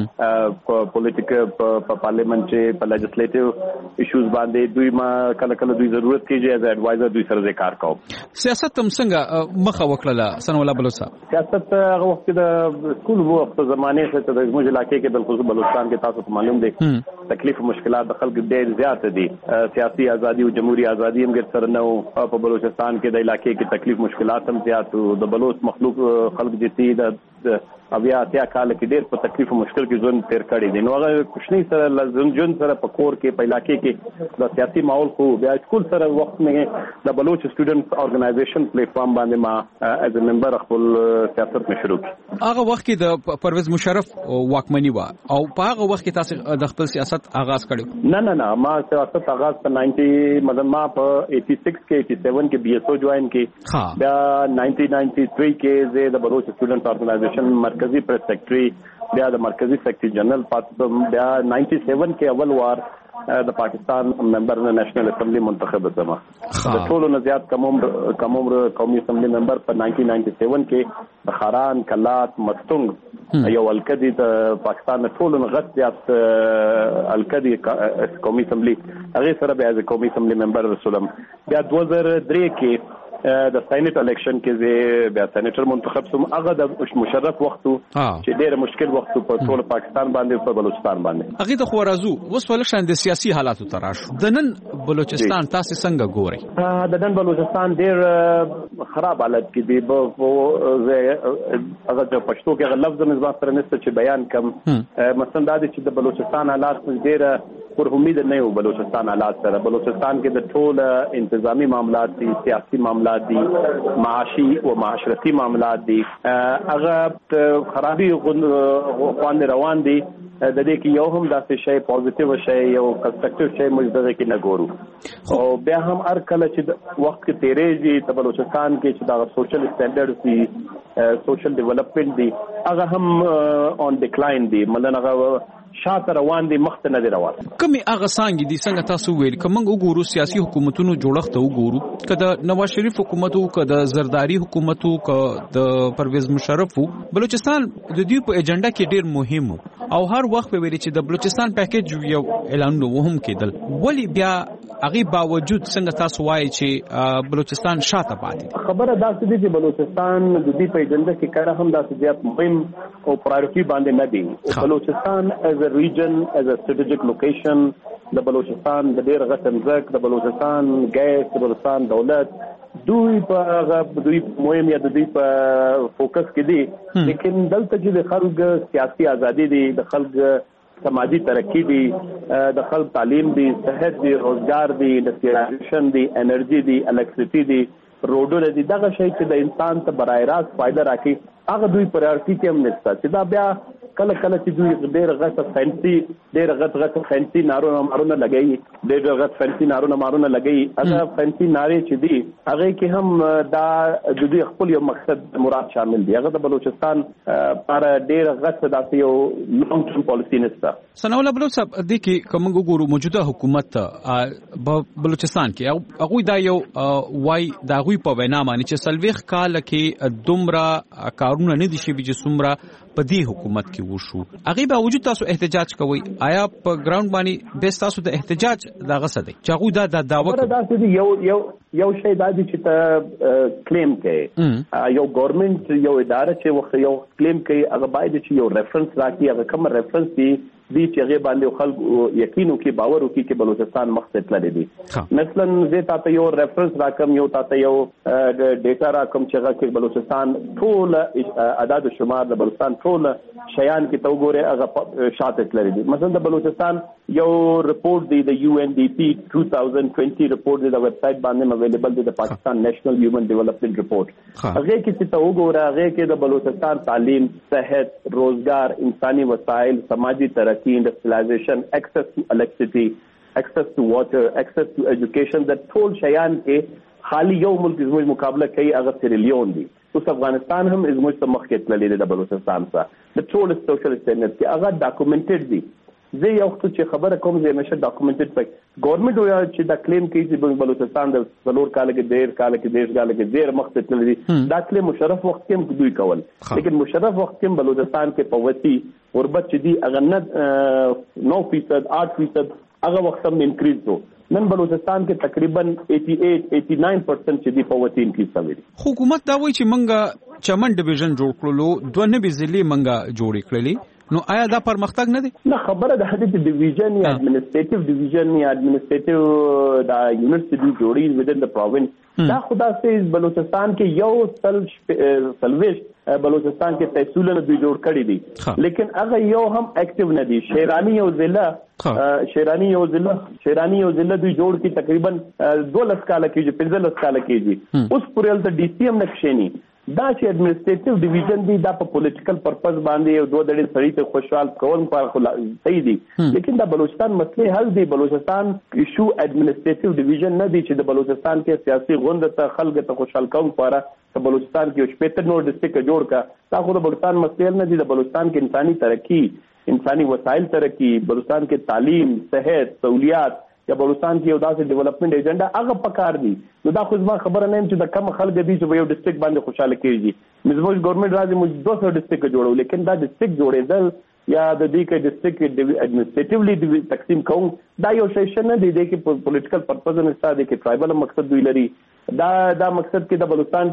پولیټیکل په پارلیمنت کې په لیجسلیټیو ایشوز باندې دوی ما کله کله دوی ضرورت کیږي ایز ایڈوایزر دوی سره کار کوي. سیاست هم څنګه مخه وکړه ثنا الله بلوچ صاحب؟ سیاست هغه وخت د سکول وخت زمانه څخه د زموږ علاقې کې بلخصوص بلوچستان کې تاسو ته معلوم دي تکلیف او مشکلات د خلکو ډېر زیات دي. سیاسي ازادي او جمهوریت ازادي هم ګر سره نو په بلوچستان کې د علاقې کې تکلیف مشکلات هم زیات او د بلوچ مخلوق خلک دي د اویا اتیا کال کې ډېر په تکلیف او مشکل کې ژوند تیر کړی دي. نو هغه کوشنی سره لزم جون سره په کور کې په علاقې کې د سیاسي ماحول خو بیا سکول سره وخت نه د بلوچ سټوډنټس ارګنایزیشن پلیټ فارم باندې ما ایز ا ممبر خپل سیاست مې شروع کړ. هغه وخت کې د پرویز مشرف واکمنی و او په هغه وخت کې تاسو د خپل سیاست آغاز کړو؟ نه نه نه ما سیاست آغاز په نائنٹی مطلب ما په ایٹی سکس کې ایٹی سیون کې بی ایس او جوائن کې بیا نائنٹین نائنٹی تھری کې زه د بلوچ سټوډنټس ارګنایزیشن مرکزی پریس سیکرټری بیا د مرکزی سیکرټری جنرال پاتې بیا نائنٹی سیون کې اول وار د پاکستان ممبر نېشنل اسمبلی منتخب شوم. د ټولو نه زیات کم عمر کم عمر قومي اسمبلی ممبر په نائنٹین نائنٹی سیون کې د خاران کلات مستونګ یو الکدي د پاکستان ټولو نه غټ زیات الکدي قومي اسمبلی هغه سره بیا د قومي اسمبلی ممبر رسولم. بیا دوه زره درې کې د سېنات الیکشن کې زه بیا سېنیټر منتخب شوم. هغه د مشرف وختو چې ډېر مشکل وختو په ټول پاکستان باندې په بلوچستان باندې هغه د خورازو اوس ولشان د سیاسي حالاتو تراشو د نن بلوچستان تاسو څنګه ګوري؟ د نن بلوچستان ډېر خراب حالت کې دی. هغه د پښتو کې لفظ مې ځان سره نشته چې بیان کم مثلا دا چې د بلوچستان حالات ډېر پر امید نه یو. بلوچستان حالات سره بلوچستان کې د ټول انتظامی معاملات دي سیاسي معاملات دي معاشي او معاشرتي معاملات دي هغه خرابي خوان روان دي. د دې کې یو هم داسې شی پوزټیو شی یو کنسترکټیو شی موږ دغه کې نه ګورو او بیا هم هر کله چې وخت کې تیریږي په بلوچستان کې چې دا سوشل سټانډرډ دي سوشل ډیولپمنٹ دي هغه هم اون ډیکلاین دي مطلب هغه شاته روان دي مخ ته نه روان. کومي هغه څنګه دي څنګه تاسو ویل کوم وګورو سیاسي حکومتونو جوړښت وګورو کله نواز شریف حکومت او کله زرداری حکومت او کله پرویز مشرف بلوچستان د دې په ایجنډا کې ډیر مهم او هر وخت په ویلي چې د بلوچستان پیکیج یو اعلان نو هم کېدل ولی بیا هغه باوجود څنګه تاسو وایي چې بلوچستان شاته پاتې خبره دا څه دي چې بلوچستان د دې په ایجنډا کې کړه هم دا زیات مهم او پرایورټي باندې نه دي. بلوچستان as a region as a strategic location د بلوچستان د ډېر غټ ځمکه د بلوچستان ګیس د بلوچستان دولت دوی په دوی مهم یا دوی په فوکس کې دي لیکن دلته چې د خلک سیاسي ازادي دي د خلک سماجی ترقی دی د خلک تعلیم دی صحت دی روزګار دی انډسټریالایزیشن دی انرژي دی الکتریسيټي دی روډونه دي دغه شی چې د انسان ته برای راست فائدہ راکړي هغه دوی پرایورټي کې هم نشته چې دا بیا کله کله چې دوی ډېر غټ فینسي ډېر غټ غټ فینسي نارونه مارونه لګي ډېر غټ فینسي نارونه مارونه لګي هغه فینسي نارې چې دي هغه کې هم دا د دوی خپل یو مقصد مراد شامل دي هغه د بلوچستان پر ډېر غټ داسې یو لانګ ټرم پالیسی نشته. ثناء الله بلوچ صاحب د کې کوم ګورو موجوده حکومت بلوچستان کې هغه دا یو وای دا غوي په وینا باندې چې سلويخ کال کې دومره کارونه نه دي شي چې څومره په دې حکومت کې وشو هغه به وجود تاسو احتجاج کوي آیا په ګراوند باندې به تاسو د احتجاج دا غسه دی چې هغه دا د داوا کوي یو یو یو شی دا چې ته کلیم کوي یو ګورنمنت یو اداره چې وخت یو کلیم کوي هغه باید چې یو ریفرنس راکړي هغه کوم ریفرنس دی دي چې هغه باندې خلک یقین وکړي باور وکړي چې بلوچستان مقصد لري دي مثلا زه تاسو یو ریفرنس راکم یو تاسو یو ډیټا راکم چې هغه کې بلوچستان ټول اعداد شمار د بلوچستان ټول شیان کې تو ګوره هغه شاتت لري دي مثلا د بلوچستان یو رپورت دی د یو ان ډی پی two thousand twenty رپورت دی د ویب سټ باندې اویلیبل دی د پاکستان نیشنل هیومن ډیولپمنٹ رپورت هغه کې چې تو ګوره هغه کې د بلوچستان تعلیم صحت روزګار انساني وسایل سماجی ترقی industrialization, access to electricity, access to water, access to education that ټول شیان کې خالی یو ملک زموږ مقابله کوي هغه سیریلیون دی اوس افغانستان هم زموږ ته مخکې تللی دی د بلوچستان سره د ټول سوشل سټینډرډ کې هغه ډاکومنټډ دی زه یو څه چې خبره کوم زه همیشه ډاکومنټډ پک ګورنمنت ویا چې دا کلیم کوي چې بلوچستان د څلور کال کې ډېر کال کې دیش کال کې ډېر مخکې تللی دی دا کلیم مشرف وخت کې دوی کول لیکن مشرف وخت کې بلوچستان کې پوتی غربت چې دی هغه نه نو فیصد آٹھ فیصد هغه وخت هم انکریز وو نن بلوچستان کې تقریبا eighty-eight eighty-nine percent چې دی پوتی انکریز شوی دی حکومت دا وایي چې منګه چمن ډیویژن جوړ کړلو دوه نوي ضلع منګه جوړ کړلې نو آیا دا پرمختګ نه دی نه خبره د هدف ډیویژن یا ایڈمنسټریټیو ډیویژن یا ایڈمنسټریټیو دا یونټس دی جوړی ودن د پروینس دا خدا سي بلوچستان کې یو سل سلويش بلوچستان کې تحصیلونه دوی جوړ کړی دي لیکن هغه یو هم اکټیو نه دي شیرانی یو ضلع شیرانی یو ضلع شیرانی یو ضلع دوی جوړ کی تقریبا دولس کال کې پنځلس کال کې اوس پورې د ډي سی ایم نقشېنی دا چې ایڈمنسټریټیو ډیویژن دی دا په پولیټیکل پرپز باندې یو دوه ډېر سړی ته خوشحال کول پر صحیح دي لیکن دا بلوچستان مسله حل دی بلوچستان ایشو ایڈمنسټریټیو ډیویژن نه دی چې د بلوچستان کې سیاسي غوند ته خلک ته خوشحال کول پر په بلوچستان کې شپږ نور ډسټریکټ جوړ کا دا خو د بلوچستان مسله نه دی د بلوچستان کې انساني ترقی انساني وسایل ترقی بلوچستان کې تعلیم صحت سہولیات یا بلوچستان کې یو داسې ډیولپمنٹ ایجنډا هغه پکار دی نو دا خو ځما خبره نه چې د کم خلک دي چې یو ډسټریکټ باندې خوشاله کیږي مزموج ګورنمنت راځي موږ two hundred ډسټریکټ جوړو لیکن دا ډسټریکټ جوړېدل یا د دې کې ډسټریکټ ایڈمنسټریټیولی تقسیم کوم دا یو سیشن نه دی چې پولیټیکل پرپز نه ستاسو کې ټرایبل مقصد دوی لري دا دا مقصد کې د بلوچستان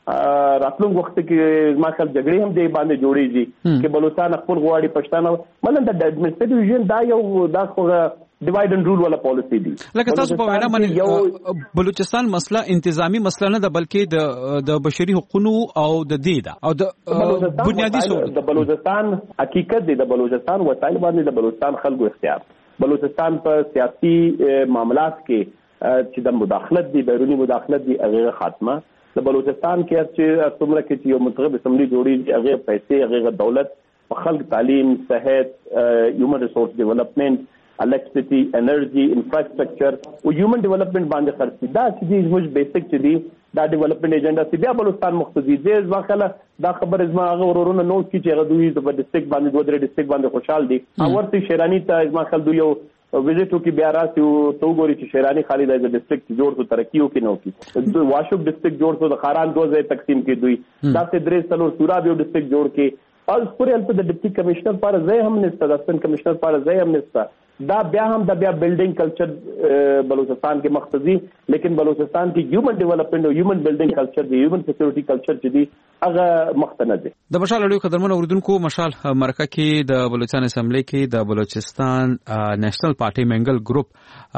کې راتلونکو وخت کې ما خپل جګړې هم دی باندې جوړیږي چې بلوچستان خپل غواړي پښتانه مطلب د ایڈمنسټریټیو ډیویژن دا یو دا خو ډیوایډ اینڈ رول والا پالیسی دی لکه تاسو په وینا باندې بلوچستان مسله انتظامی مسله نه ده بلکې د د بشري حقوقو او د دې ده او د بنیادی سوال د بلوچستان حقیقت دی د بلوچستان وسایل باندې د بلوچستان خلکو اختیار بلوچستان په سیاسي معاملات کې چې د مداخلت دی بیرونی مداخلت دی هغه خاتمه د بلوچستان کې چې څومره کې یو منتخب اسمبلی جوړی هغه پیسې هغه دولت خلک تعلیم صحت هیومن ریسورس ډیولپمنٹ electricity energy infrastructure او human development باندې خرڅ دا چې زموږ بیسیک چې دی دا ډیولپمنٹ ایجنډا چې بیا بلوچستان مختصي دی ځکه دا خبر ازما هغه ورورونه نوٹ کی چې هغه دوی د ډسټریکټ باندې دوه درې ډسټریکټ باندې خوشحال دي اورتي شیرانی ته ازما خل دوی یو وزټو کې بیا راځي او تو ګوري چې شیرانی خالد از ډسټریکټ جوړ تو ترقیو کې نو کی دوی واشوب ډسټریکټ جوړ تو د خاران دوه ځای تقسیم کې دوی دا چې درې سلو سوراب یو ډسټریکټ جوړ کې او پورې البته د ډیپټي کمشنر پر ځای هم نشته د اسسټنټ کمشنر پر ځای هم نشته دا بیا هم د بیا بلډینګ کلچر بلوچستان کې مختصي لیکن بلوچستان کې هیومن ډیولپمنٹ او هیومن بلډینګ کلچر دی هیومن سکیورټي کلچر چې دی هغه مختنه دي د مشال اړیو قدرمن اوردونکو مشال مرکه کې د بلوچستان اسمبلی کې د بلوچستان نېشنل پارټي منګل ګروپ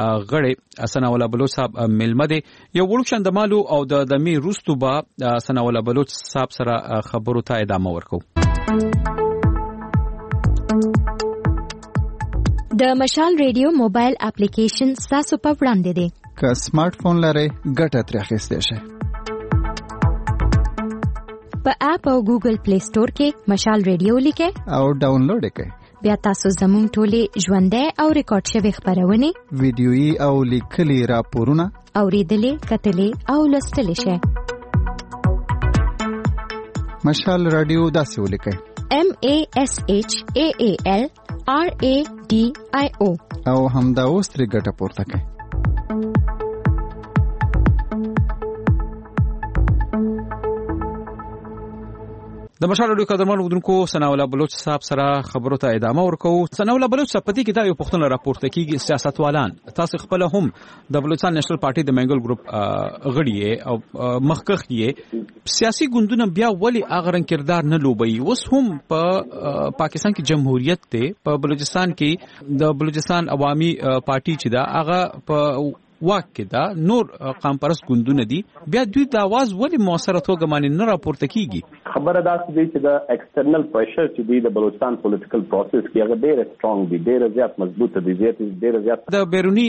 غړي ثناء الله بلوچ صاحب ملمده یو وړو شندمالو او د دمی روستو با ثناء الله بلوچ صاحب سره خبرو ته ادامه ورکو د مشال ریډیو موبایل اپلیکیشن تاسو په وړاندې دی که سمارټ فون لرئ ګټه ترې اخیستی شئ په اپ او ګوګل پلی سٹور کې مشال ریډیو لیکه او ډاونلوډ کړئ. بیا تاسو زموږ ټولې ژوندۍ او ریکارډ شوی خبرونه ویډیويي او لیکلي راپورونه اوریدلې کتلې او لوستلې شئ. مشال رادیو داسې ولیکئ: M A S H A A L R A D I O او همدا اوس ترې ګټه پورته کړئ. د مشال رادیو قدرمن ودونکو ثناء الله بلوچ صاحب سره خبرو ته ادامه ورکو. ثناء الله بلوچ صاحب پتی کې دا یو پښتون راپورته کیږي سیاستوالان تاسو خپل هم د بلوچستان نېشنل پارټي د منګل ګروپ غړي او مخکخ یې سیاسي ګوندونه بیا ولی اغرن کردار نه لوبي. اوس هم په پاکستان کې جمهوریت ته په بلوچستان کې د بلوچستان عوامي پارټي چې دا هغه په واک کې دا نور قام پرست ګوندونه دي بیا دوی د आवाज ولی موثره توګه باندې نه راپورته کیږي. خبره دا چې د ایکسټرنل پریشر چې دی د بلوچستان پولیټیکل پروسس کې هغه ډېر سترونګ دی, ډېر زیات مضبوط دی, ډېر زیات د بیرونی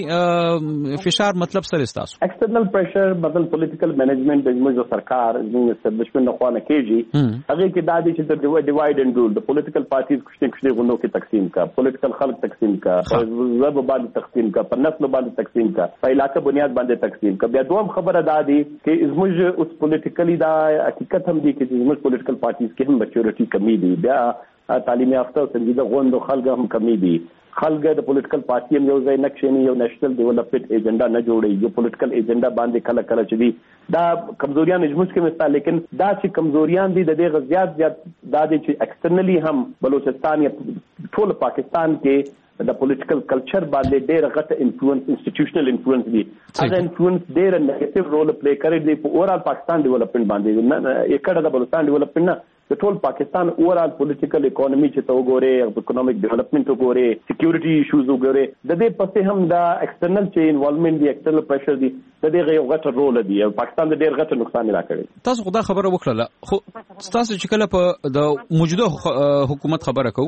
فشار مطلب سره تاسو ایکسټرنل پریشر بدل پولیټیکل مینجمنت د زموږ سرکار زموږ اسټابلیشمنت نه خوانه کیږي. هغه کې دا دی چې د ډیوایډ اینډ رول د پولیټیکل پارټیز کښته کښته غونډو کې تقسیم کا, پولیټیکل خلک تقسیم کا, زب باندې تقسیم کا, پر نسل باندې تقسیم کا, په علاقه بنیاد باندې تقسیم کا. بیا دوم خبره دا دی چې زموږ اوس پولیټیکلی دا حقیقت هم دی چې زموږ پولیټیکل پارټیز کې هم میچورټي کمی دی, بیا تعلیم یافته او سنجیده غونډو خلک هم کمی دي. خلک د پولیټیکل پارټي هم یو ځای نه کښېني, یو نېشنل ډیولپمنٹ ایجنډا نه جوړوي, یو پولیټیکل ایجنډا باندې کله کله چې دي دا کمزوریان زموږ کې مثال. لیکن دا چې کمزوریان دي د دې زیات زیات دا دي چې ایکسټرنلی هم بلوچستان یا ټول پاکستان کې د پولیټیکل کلچر باندې ډېر غټ انفلوئنس انسټیټیوشنل انفلوئنس دی. هغه انفلوئنس ډېر نیگیټیو رول پلی کوي د اورال پاکستان ډیولپمنٹ باندې, نه یکړه د بلوچستان ډیولپمنٹ نه د ټول پاکستان اورال پولیټیکل اکانومي چې تو ګوره, اکونومیک ډیولپمنٹ وګوره, سکیورټي ایشوز وګوره, د دې پسې هم دا ایکسټرنل چې انوالومنت دی, ایکسټرنل پریشر دی, د دې یو غټ رول دی او پاکستان د ډېر غټ نقصان راکړي. تاسو خدای خبره وکړه خو تاسو چې کله په د موجوده حکومت خبره کو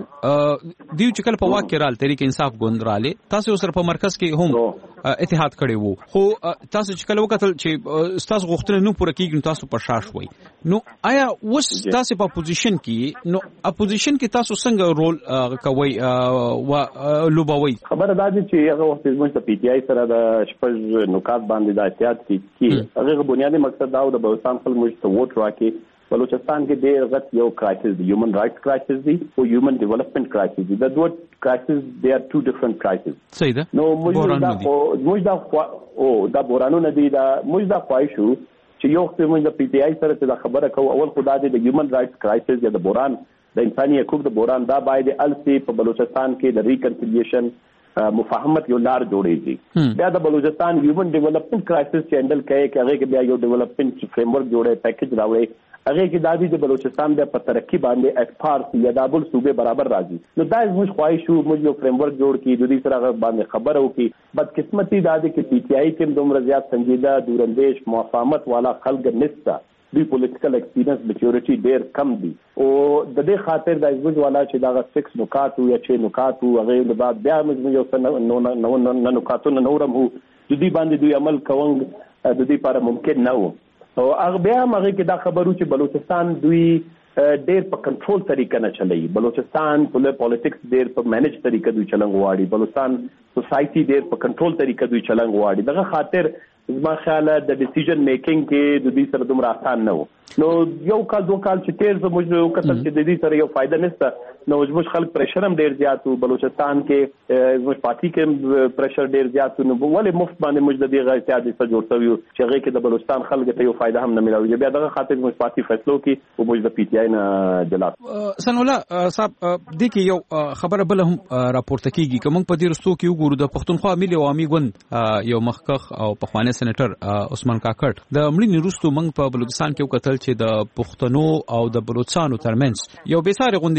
دیو چې کله په واک کې رال تحریک انصاف ګوند رااله تاسو سره په مرکز کې هم اتحاد کړی وو, خو تاسو چې کله وکتل چې تاسو غوښتنه نه پوره کیږي تاسو پر شاش وای, نو آیا وس تاسو په اپوزیشن کې نو اپوزیشن کې تاسو څنګه رول کوي او لوبوي؟ خبره دا چې هغه وخت زموږ د پی ټی آی سره د شپږ نکات باندې د احتیاط کې هغه بنیادی مقصد دا و د بلوچستان خلک موږ ته ووټ راکړي. بلوچستان کې ډېر غټ یو کرایسس دی, هیومن رائټس کرایسس دی او هیومن ډیولپمنٹ کرایسس دی. د دوه کرایسس دے آر ټو ډیفرنٹ کرایسس. صحیح ده. نو موږ دا موږ دا او دا بورانونه دي, دا موږ دا خوایشو چې یو وخت موږ د پی ټی آی سره د خبره کوو اول خدای د هیومن رائټس کرایسس یا د بوران د انساني حقوق د بوران دا باید السی په بلوچستان کې د ریکنسیلیشن مفاهمت یو لار جوړیږي. بیا د بلوچستان هیومن ډیولپمنٹ کرایسس چې هندل کوي چې هغه کې بیا یو ډیولپمنٹ فریم ورک جوړه, پیکیج راوړي, هغه کې دا د بلوچستان د په ترقی باندې اکثر یا دابل صوبې برابر راځي. نو دا زموږ خواهشو موږ یو فریم ورک جوړ کړي, د دې سره باندې خبره وکړي. بدقسمتي دا د کې پی ټی آی کې دومره زیات سنجیده دوراندیش مفاهمت والا خلک نشته, دوی پولیټیکل ایکسپیرینس میچورټي ډېر کم دي او د دې خاطر د زموږ والا چې دا سکس نکات یا چې نکات هغه د بعد بیا موږ یو څه نو نو نکاتونه نورم هو د دې باندې دوی عمل کوونګ د دې لپاره ممکن نه و. او هغه بیا هغه کې دا خبرو چې بلوچستان دوی ډېر په کنټرول طریقه نه چلایي. بلوچستان پولیټکس ډېر په مینج طریقه دوی چلنګ واړي, بلوچستان سوسایټي ډېر په کنټرول طریقه دوی چلنګ واړي. دغه خاطر زما خیال د ډیسیژن میکینګ کې د دې سره دومره آسان نه و. نو یو کال دوه کال چې تیر زموږ یو کتل چې د دې سره یو فائدہ نشته, نو زموږ خلک پریشر هم ډېر زیات وو. بلوچستان کې زموږ پارټي کې پریشر ډېر زیات وو, نو ولې مفت باندې موږ د دې غاړې ته جوړ شوی چې هغه کې د بلوچستان خلک ته یو فائدہ هم نه ملاوي. بیا دغه خاطر موږ پارټي فیصلو کې او موږ د پی ټی آی نه جلا. ثناء الله صاحب د کې یو خبره بل هم راپورته کیږي کوم په دې رستو کې وګورو د پښتونخوا ملي عوامي ګوند یو مخکخ او پخوانی سېنیټر عثمان کاکړ د مړینې وروسته موږ په بلوچستان کې وکتل چې د پښتنو او د بلوچستانو ترمنځ یو بیساري غونډه یو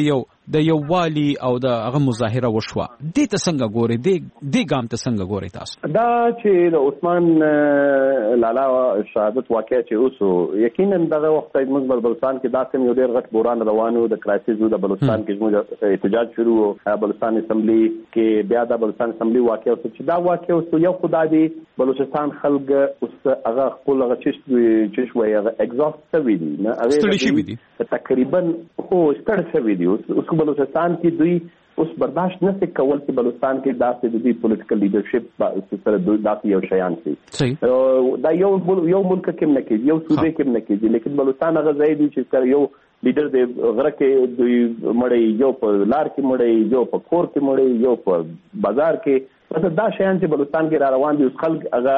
د یووالي او د هغه مظاهره وشوه دې ته څنګه ګوري دې دې ګام ته څنګه ګوري تاسو دا چې د عثمان لالا شهادت واقع چې اوس یقینا دغه وخت موږ بلوچستان کې داسې یو ډېر غټ بوران روانو د کرایسس د بلوچستان کې موږ احتجاج شروع او بلوچستان اسمبلی کې بیا د بلوچستان اسمبلی واقع او چې دا واقع اوس یو خدای دی بلوچستان خلک اوس هغه خپل هغه چې شوی هغه اگزاست شوی دي نه هغه تقریبا خو ستړي شوی دي اوس بلوچستان کې دوی اوس برداشت نشي کول چې بلوچستان کې داسې د دې پولیټیکل لیډرشپ سره داسې یو شیان شي دا یو یو ملک کې نه کېږي یو صوبې کې نه کېږي لیکن بلوچستان هغه ځای دی چې یو لیډر د غره کې دوی مړی یو په لار کې مړی یو په کور کې مړی یو په بازار کې مثلا دا شیان چې بلوچستان کې را روان دي اوس خلک هغه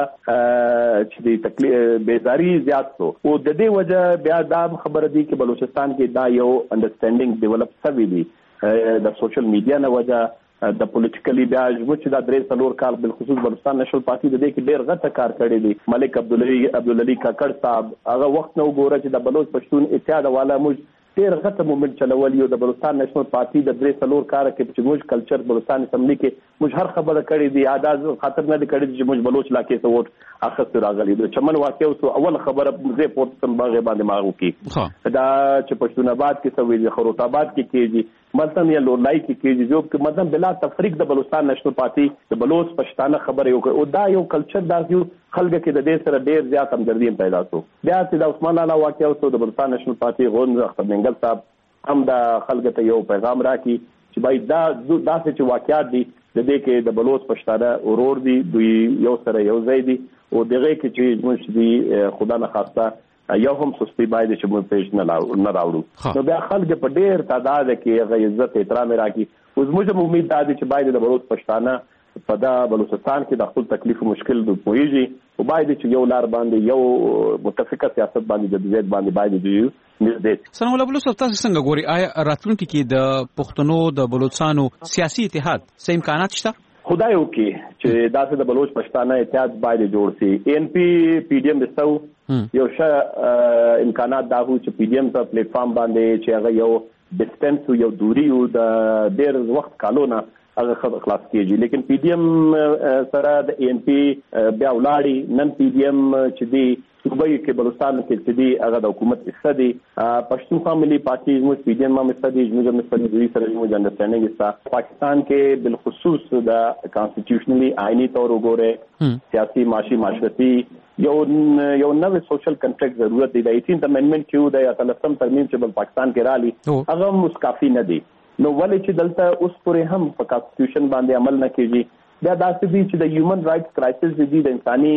چې د تکلیف بیزاری زیات شو او د دې وجه بیا دا خبره دي چې بلوچستان کې دا یو انډرسټانډینګ ډیولپ شوی دی د سوشل میډیا نه وجه د پولیټیکلی بیا چې دا درې څلور کال بالخصوص بلوچستان نشل پارټي د دې کې ډېر غټه کار کړی دی ملک عبدالعلی عبدالعلی کاکړ صاحب هغه وخت نو ګوره چې د بلوچ پښتون اتحاد والا موږ ډېر غټه موومېنټ چلول یو د بلوچستان نېشنل پارټي د درې څلور کال کې چې موږ کلچر بلوچستان اسمبلی کې موږ هر خبره کړې دي انداز خاطر نه کړې چې موږ بلوچ علاقې ته ووټ اخیست راغلي د چمن واقع او اول خبره زه پورت سم باغ باندې ماغو کې دا چې پښتون آباد کې سوي خروت آباد کې کېږي مطلب یا لورلای کې کېږي جو چې مطلب بلا تفریق د بلوچستان نېشنل پارټي د بلوچ پښتانه خبره یو او دا یو کلچر دا یو خلک کې د دې سره ډېر زیات همدردي پیدا شو بیا چې د عثمان لالا واقع او د بلوچستان نېشنل پارټي غون اختر منګل صاحب هم دا خلک ته یو پیغام راکړي چې بای دا داسې چې واقعیت دي د دې کې د بلوچ پښتانه اورور دي دوی یو سره یو ځای دي او دغه کې چې موږ دي خدا نه خواسته یو هم سستی باید چې موږ پېښ نه راوړو نو بیا خلک په ډېر تعداد کې هغه عزت احترام راکړي اوس موږ امید ده چې باید د بلوچ پښتانه په دا بلوچستان کې د خپل تکلیف او مشکل د پوهیږي او باید چې یو لار باندې یو متفقه سیاست باندې د دې باندې باید دی سلام الله بلوچ تاسو څنګه ګوري آیا راتلونکي کې د پښتنو د بلوچستانو سیاسي اتحاد څه امکانات شته خدای وکي چې داسې د بلوچ پښتانه اتحاد باید جوړ شي ان پی پی ډی ایم دستو یو ش امکانات دا هو چې پی ډی ایم په پلیټ فارم باندې چې هغه یو ډیسټنس یو دوری او د ډیر وخت کالونه هغه خلاص کیږي لیکن پی ډی ایم سره د ان پی بیا ولاړی نن پی ډی ایم چې دی صوبې کې بلوچستان کې چې دی هغه د حکومت استدي پښتونخوا ملي پارټي زموږ پی ډی ایم هم استدي زموږ هم استدي دوی سره زموږ انډرسټانډینګ است پاکستان کې بالخصوص د کانسټیټیوشنلی آئینی تور وګوره سیاسي معاشي معاشرتي یو یو نوې سوشل کنټریکټ ضرورت دی د ایټینث امندمنت کې د اتلسم ترمیم چې په پاکستان کې رالي هغه مسکافي نه دی نو ولې چې دلته اوس پورې هم په کانسټیټیوشن باندې عمل نه کیږي بیا داسې دي چې د هیومن رائټس کرایسس دی د انساني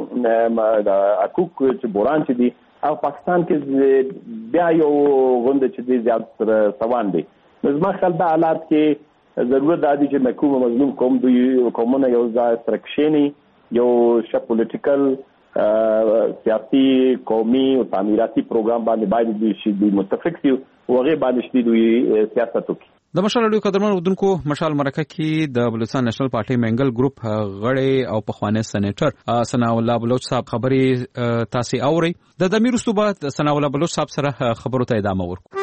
د حقوق چې بوران چې دی او پاکستان کې بیا یو غوند چې دی زیات سوان دی نو زما خیال دا حالات کې ضرورت دی چې محکوم مظلوم قوم دوی قومونه یو ځای ترکشنی یو ش پولیټیکل سیاسي قومي او تعمیراتي پروګرام باندې باید دوی شي متفق شي او هغه باندې شي دوی سیاست وکړي د مشال اډیو قدرمن ودونکو مشال مرکه کې د بلوچستان نېشنل پارټي منګل ګروپ غړی او پخوانی سېنیټر ثنا الله بلوچ صاحب خبري تاسو اوري د دمیر صوبات ثنا الله بلوچ صاحب سره خبرو ته ادامه ورکړو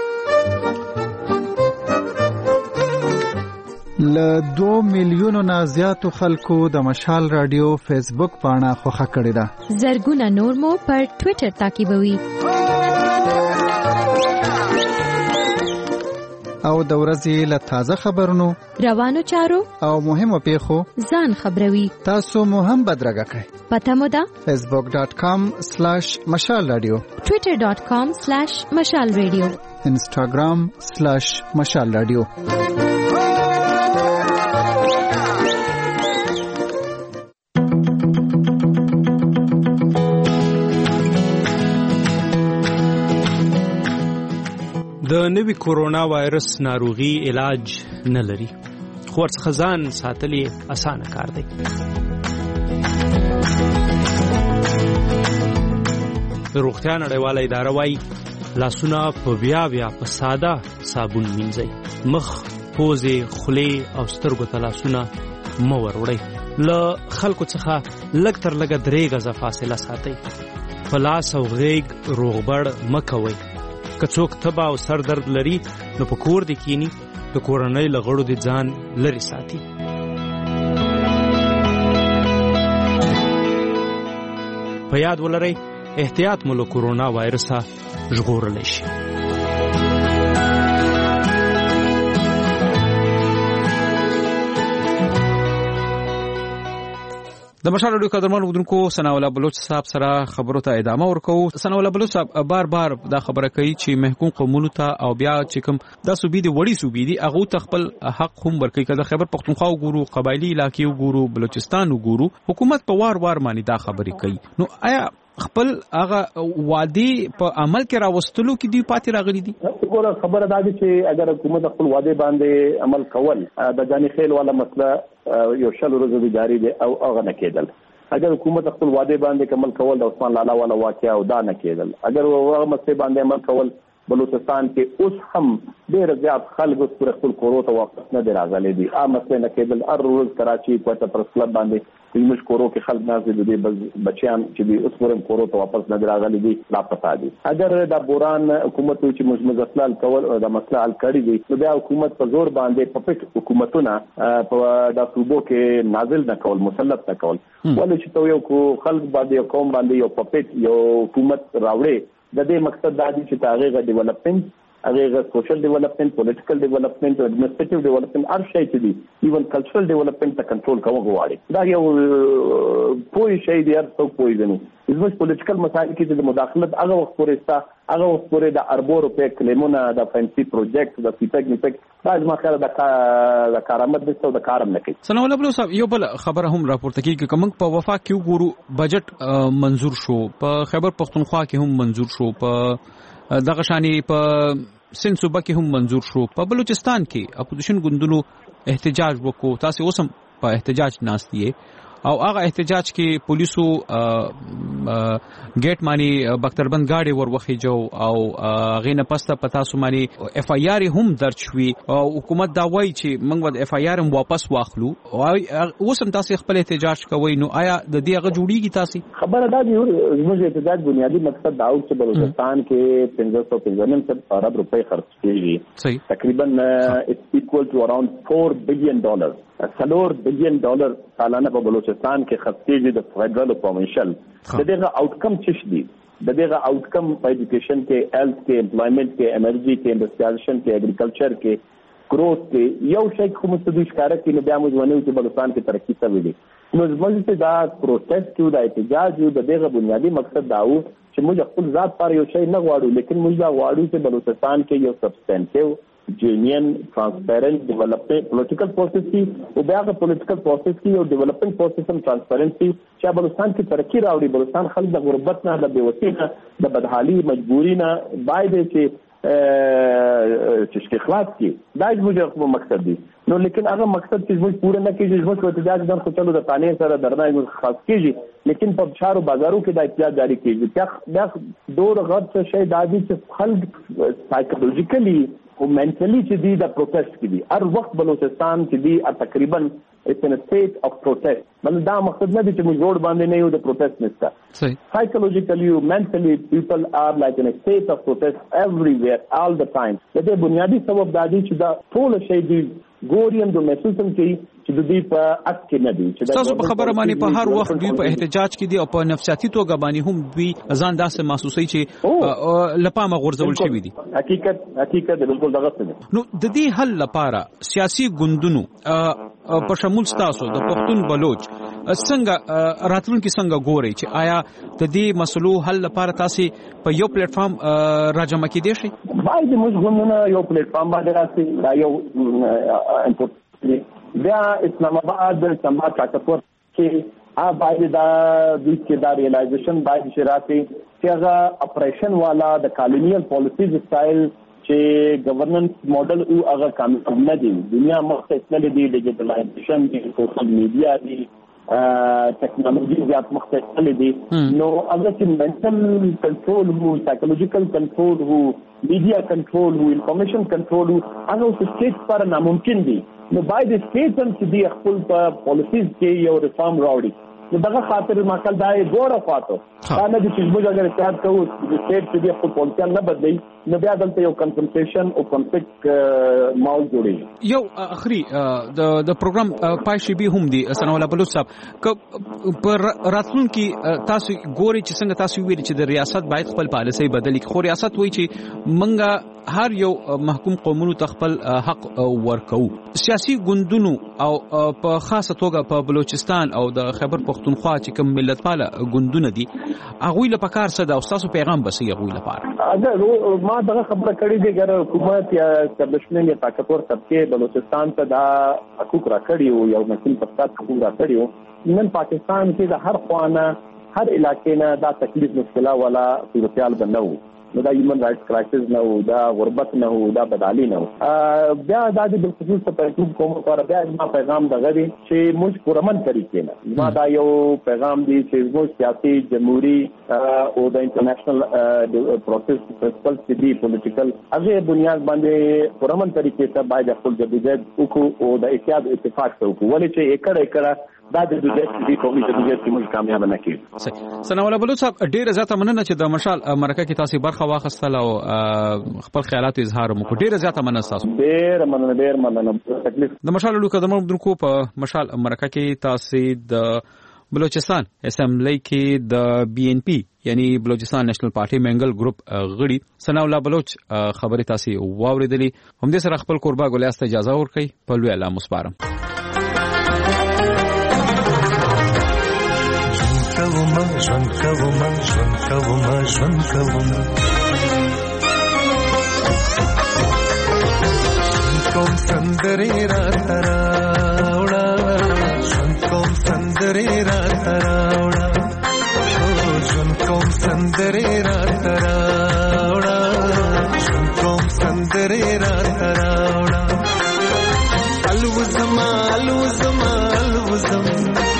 ل دو میلیونو نه زیاتو خلکو د مشال رادیو فیسبوک پاڼه خوښه کړې ده زرګونه نور مو پر ټوئیټر تعقیبوي او د ورځې له تازه خبرونو روانو چارو او مهمو پیښو ځان خبروي تاسو مو هم بدرګه کړئ پته مو ده فیسبوک ډاٹ کام سلیش مشال رادیو ټوئیټر ډاٹ کام سلیش مشال رادیو انسټاګرام سلیش مشال رادیو د نوي کورونا وایرس ناروغي علاج نه لري خو ورڅخه ځان ساتل یې اسانه کار دی د روغتیا نړیواله اداره وايي لاسونه په بیا بیا په ساده صابون مینځئ مخ پوزې خولې او سترګو ته لاسونه مه ور وړئ له خلکو څخه لږ تر لږه درې غزه فاصله ساتئ په لاس او غېږ روغبړ مه کوئ که څوک تبه او سر درد لري نو په کور دې کینی د کورنۍ له غړو دې ځان لرې ساتي. په یاد ولرئ احتیاط مو له کورونا وایرسه ژغورلی شي. د مشال رادیو قدرمن اوریدونکو ثناء الله بلوچ صاحب سره خبرو ته ادامه ورکوو. ثناء الله بلوچ صاحب بار بار دا خبره کوي چې محکوم قومونو ته او بیا چې کوم دا صوبې دي وړي صوبې دي هغه ته خپل حق هم ورکوي. کله خیبر پختونخوا وګورو، قبایلی علاقې وګورو، بلوچستان وګورو، حکومت په وار وار باندې دا خبرې کوي. نو آیا خپل هغه وعده په عمل کې راوستلو کې دی پاتې راغلي دي؟ وګوره خبره دا ده چې اگر حکومت خپل وعده باندې عمل کول د جاني خیل والا مسله یو شل ورځې جاری دي او هغه نه کېدل. اگر حکومت خپل وعده باندې عمل کول د عثمان لالا والا واقعا او دا نه کېدل. اگر هغه مسله باندې عمل کول بلوچستان کې اوس هم ډېر زیات خلک پر خپل کورو ته واپس نه دي راغلي دي. ا مسله نه کېدل. هر ورځ کراچي کوټه پر کلب باندې زموږ کورو کې خلک نازل دي، بچیان چې دي اوس ورم کورو ته واپس نه دي راغلي دي، لا پتا دي. اگر دا بوران حکومت چې مجمزسلال کول دا مسله حل کړی دي نو بیا حکومت په زور باندې پپټ حکومتونه په دا صوبو کې نازل نه کول، مسلط نه کول. ولې چې تو یو خلک باندې یو قوم باندې یو پپټ یو حکومت راوړي د دې مقصد دا دی چې تاغه ډیولپمنٹ، هغه سوشل ډیولپمنٹ، پولیټیکل ډیولپمنٹ او ایڈمنسټریټیو ډیولپمنٹ هر شی چې دی ایون کلچرل ډیولپمنٹ ته کنټرول کوو غواړي. دا یو پوي شی دی هر څوک پوي دی. زموږ پولیټیکل مسایل کې د مداخلت هغه وخت پورې ستا هغه وخت پورې د اربو روپے کلمونه د فنسي پروجیکټ د سیټک نیټک دا ما خیال د د کارآمد د څو د کارم نه کوي. ثناء الله بلوچ صاحب یو بل خبره هم راپورته کیږي چې موږ په وفاق کې وګورو بجټ منظور شو، په خیبر پختونخوا کې هم منظور شو، په دغه شانی په سند صوبه کې هم منظور شو، په بلوچستان کې اپوزیشن ګوندونو احتجاج وکړو. تاسو اوس هم په احتجاج ناست یې او هغه احتجاج کې پولیسو ګیټ مانی بختربند گاډي وروخی جو او غینه پسته پتا سو مانی اف ای آر هم درج شوی او حکومت دا وایي چې موږ ود اف ای آر هم واپس واخلو او اوس هم تاسو خپل احتجاج کوي. نو آیا د دې هغه جوړیږي؟ تاسو خبره دا دی زموږ احتجاج بنیادی مقصد دا او چې بلوچستان کې پنځه سوه پنځه ارب روپے خرچ کیږي، تقریبا اټس ایکوال ټو اراوند فور بلین ډالر. سلور بلین ډالر سالانه په بلوچستان کې خرڅ کیږي د فدرال او پروینشل. د دغه آوټکم څه دي؟ د دغه آوټکم په ایجوکیشن کې، هیلث کې، امپلایمنٹ کې، انرژي کې، انډستریالایزیشن کې، اګریکلچر کې، گروث کې یو شی کوم څه د ښکارا کې نو بیا موږ ونیو چې بلوچستان کې ترقی څه ویلي. نو زموږ ته دا پروټیست کې دا احتجاج د دغه بنیادی مقصد دا و چې موږ خپل ذات پر یو شی نه غواړو، لیکن موږ دا غواړو چې بلوچستان کې یو سبسټنټیو جینین ټرانسپیرنٹ ډیولپمنٹ پولیټیکل پروسس کی او بیا د پولیټیکل پروسس کی او ډیولپمنٹ پروسس هم ټرانسپیرنسي چې بلوچستان کې ترقی راوړي. بلوچستان خلک د غربت نه، د بیوسی نه، د بدحالي مجبوری نه باید چې چې خلاص کی. دا زموږ مقصد دی. نو لیکن هغه مقصد چې موږ پوره نه کیږي، موږ احتجاج در خو چلو د تانې سره درنه موږ خاص کیږي، لیکن په شهر او بازارو کې دا احتجاج جاری کیږي. بیا دور غد څه شی دا دی چې خلک سایکولوژیکلی او منټلی چې دی د پروټیست کې دي. هر وخت بلوچستان چې دی تقریبا it's in a state of protest. بل دا مقصد نه دی چې موږ روډ باندې نه یو د پروټیست نشته. Psychologically, mentally, people are like in a state of protest everywhere all the time. د دې بنیادی سبب دا دی چې دا ټول شی دی ګوریم د محسوسم کې چې د دې په اټ کې نه دی چې تاسو په خبره باندې په هر وخت دوی په احتجاج کې دي او په نفسیاتي توګه باندې هم دوی ځان داسې محسوسي چې لپامه غورځول شوی دي. حقیقت حقیقت بالکل دغه څه. نو د دې حل لپاره سیاسي ګوندونو په شمول تاسو د پښتون بلوچ څنګه راتلونکي څنګه ګوري چې آیا د دې مسلو حل لپاره تاسو په یو پلیټ فارم راجمع کېدئ شي؟ باید موږ غوښمنه یو پلیټ فارم باندې راځي. دا یو انپوټ بیا اسلام آباد سمبا کاټپور کې ا باید دا د کې دا ریلایزیشن باید شراکې چې هغه اپریشن والا د کالونیل پالیسیز سټایل چې گورننس ماډل او هغه کامیاب نه دی. دنیا مخته نه دی، ډیجیټلایزیشن دی، سوشل میډیا دی، ټیکنالوژي زیات مخته نه دی. نو هغه چې منټل کنټرول وو، سایکولوژیکل کنټرول وو، میډیا کنټرول وو، انفارمیشن کنټرول وو، هغه اوس سټیټ پر ناممکن دی. نو باید سټیټ هم چې دی خپل په پالیسیز کې یو ریفارم راوړي. دغه خاطر ماکل دای ګوره خاطر دا نه چې موږ اگر احتیاط کوو چې سټیټ چې خپل پالیسي نه بدلي نو بیا دلته یو کنفرنټیشن او کنفلیکټ ماحول جوړي. یو اخري د د پروګرام پای شي به هم دي ثناء الله بلوچ صاحب پر راتلونکي تاسو ګوري چې څنګه تاسو ویل چې د ریاست باید خپل پالیسي بدلي خو ریاست وایي چې منګه هر یو محکوم قومونو تخپل حق ورکو. سیاسي ګوندونو او په خاصه توګه په بلوچستان او د خیبر پختونخوا چې کوم ملتپاله ګوندونه دي هغه له پکار څه د تاسو پیغام بس یې هغه لپاره اگر ما دغه خبره کړې دي ګر حکومت یا استابلیشمنت یا طاقتور طبقه بلوچستان ته دا حقوق راکړي او یو مسل پښتات حقوق راکړي نن پاکستان کې د هر خوانه هر علاقې نه دا تکلیف مشکله ولا صورتحال بنو نو دا هیومن رائټس کرایسس نه و دا غربت نه و دا بدحالي نه و بیا دا د بالخصوص په پرتوب کوم لپاره بیا ما پیغام دغه دی چې موږ پرمن طریقې نه ما دا یو پیغام دی چې موږ سیاسي جمهوریت او د انټرنیشنل پروسس پرنسپل چې دی پولیټیکل هغه بنیاد باندې پرمن طریقې ته باید خپل جديدت وکړو او د اتحاد اتفاق وکړو ولې چې ایکړ ایکړ دا د دوی د قومي جديدت کې موږ کامیاب نه کیږو. ثناء الله بلوچ صاحب ډیر زیاته مننه چې د مشال مرکه کې تاسو برخه واخیستل او خپل خیالات اظهار مو ډیر زیاته مننه تاسو. ډیر مننه ډیر مننه تکلیف د مشال لو قدمو دونکو په مشال مرکه کې تاسو د بلوچستان اسمبلی کې د بی ان پی یعنی بلوچستان نېشنل پارټي منګل ګروپ غړي ثناء الله بلوچ خبري تاسو واوریدلې هم دې سره خپل قربا ګولیاست اجازه ورکړي په لوی الله مسپارم. کوما ژوند کوما ژوند کوما ژوند کوما کوم سندري را تراوړه ژوند کوم سندري را تراوړه ژوند کوم سندري را تراوړه ژوند کوم سندري را تراوړه الوزما الوزما الوزما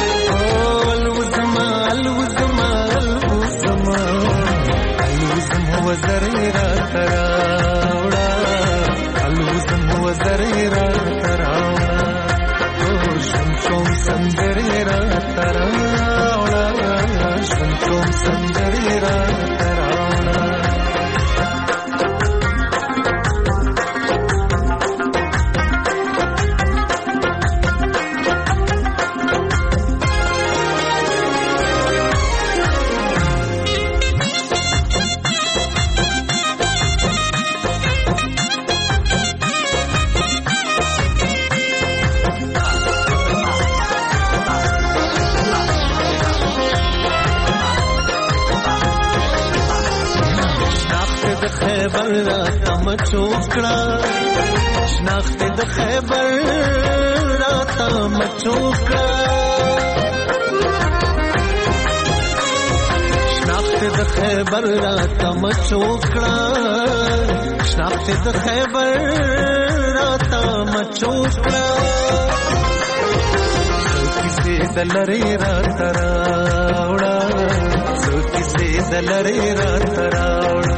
وزري را تراوړه الوزم وزري را تراوړه شم کوم سندري را تراوړه شم کوم سندري را تراوړه خیبر راته مچوکړه شناخت د خیبر راته مچوکړه شناخت د خیبر راته مچوکړه شناخت د خیبر راته مچوکړه کیسه دلری راته راوړه کیسه دلری راته راوړه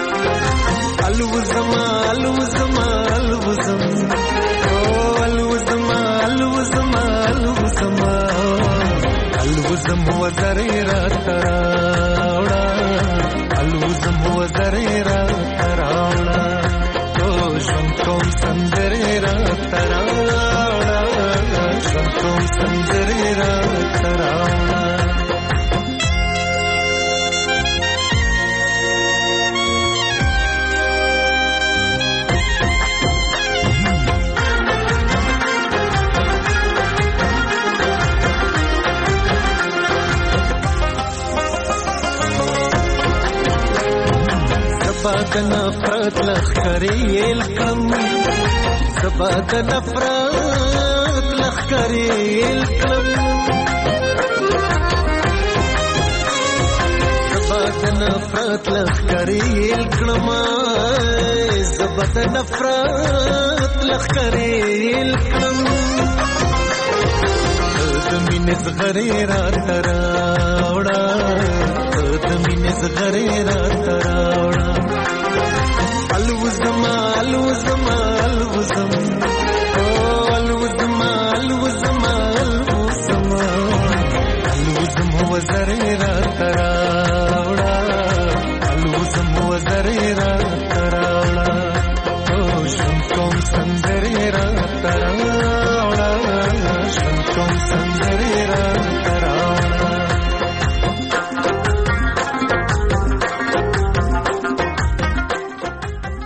الوزما الوزما الوزم الوزما الوزما الوزما الوزم وزري را تراوړه الوزم وزري را تراوړه ژوند کوم سندري را تراوړه ژوند کوم سندري را تراوړه سبا د نفرت لخکری الکم سبا د نفرت لخکری الکم سبا د نفرت لخکری الکم سبا د نفرت لخکری الکم د مینې زغری را تراوړه د مینې زغری را تراوړه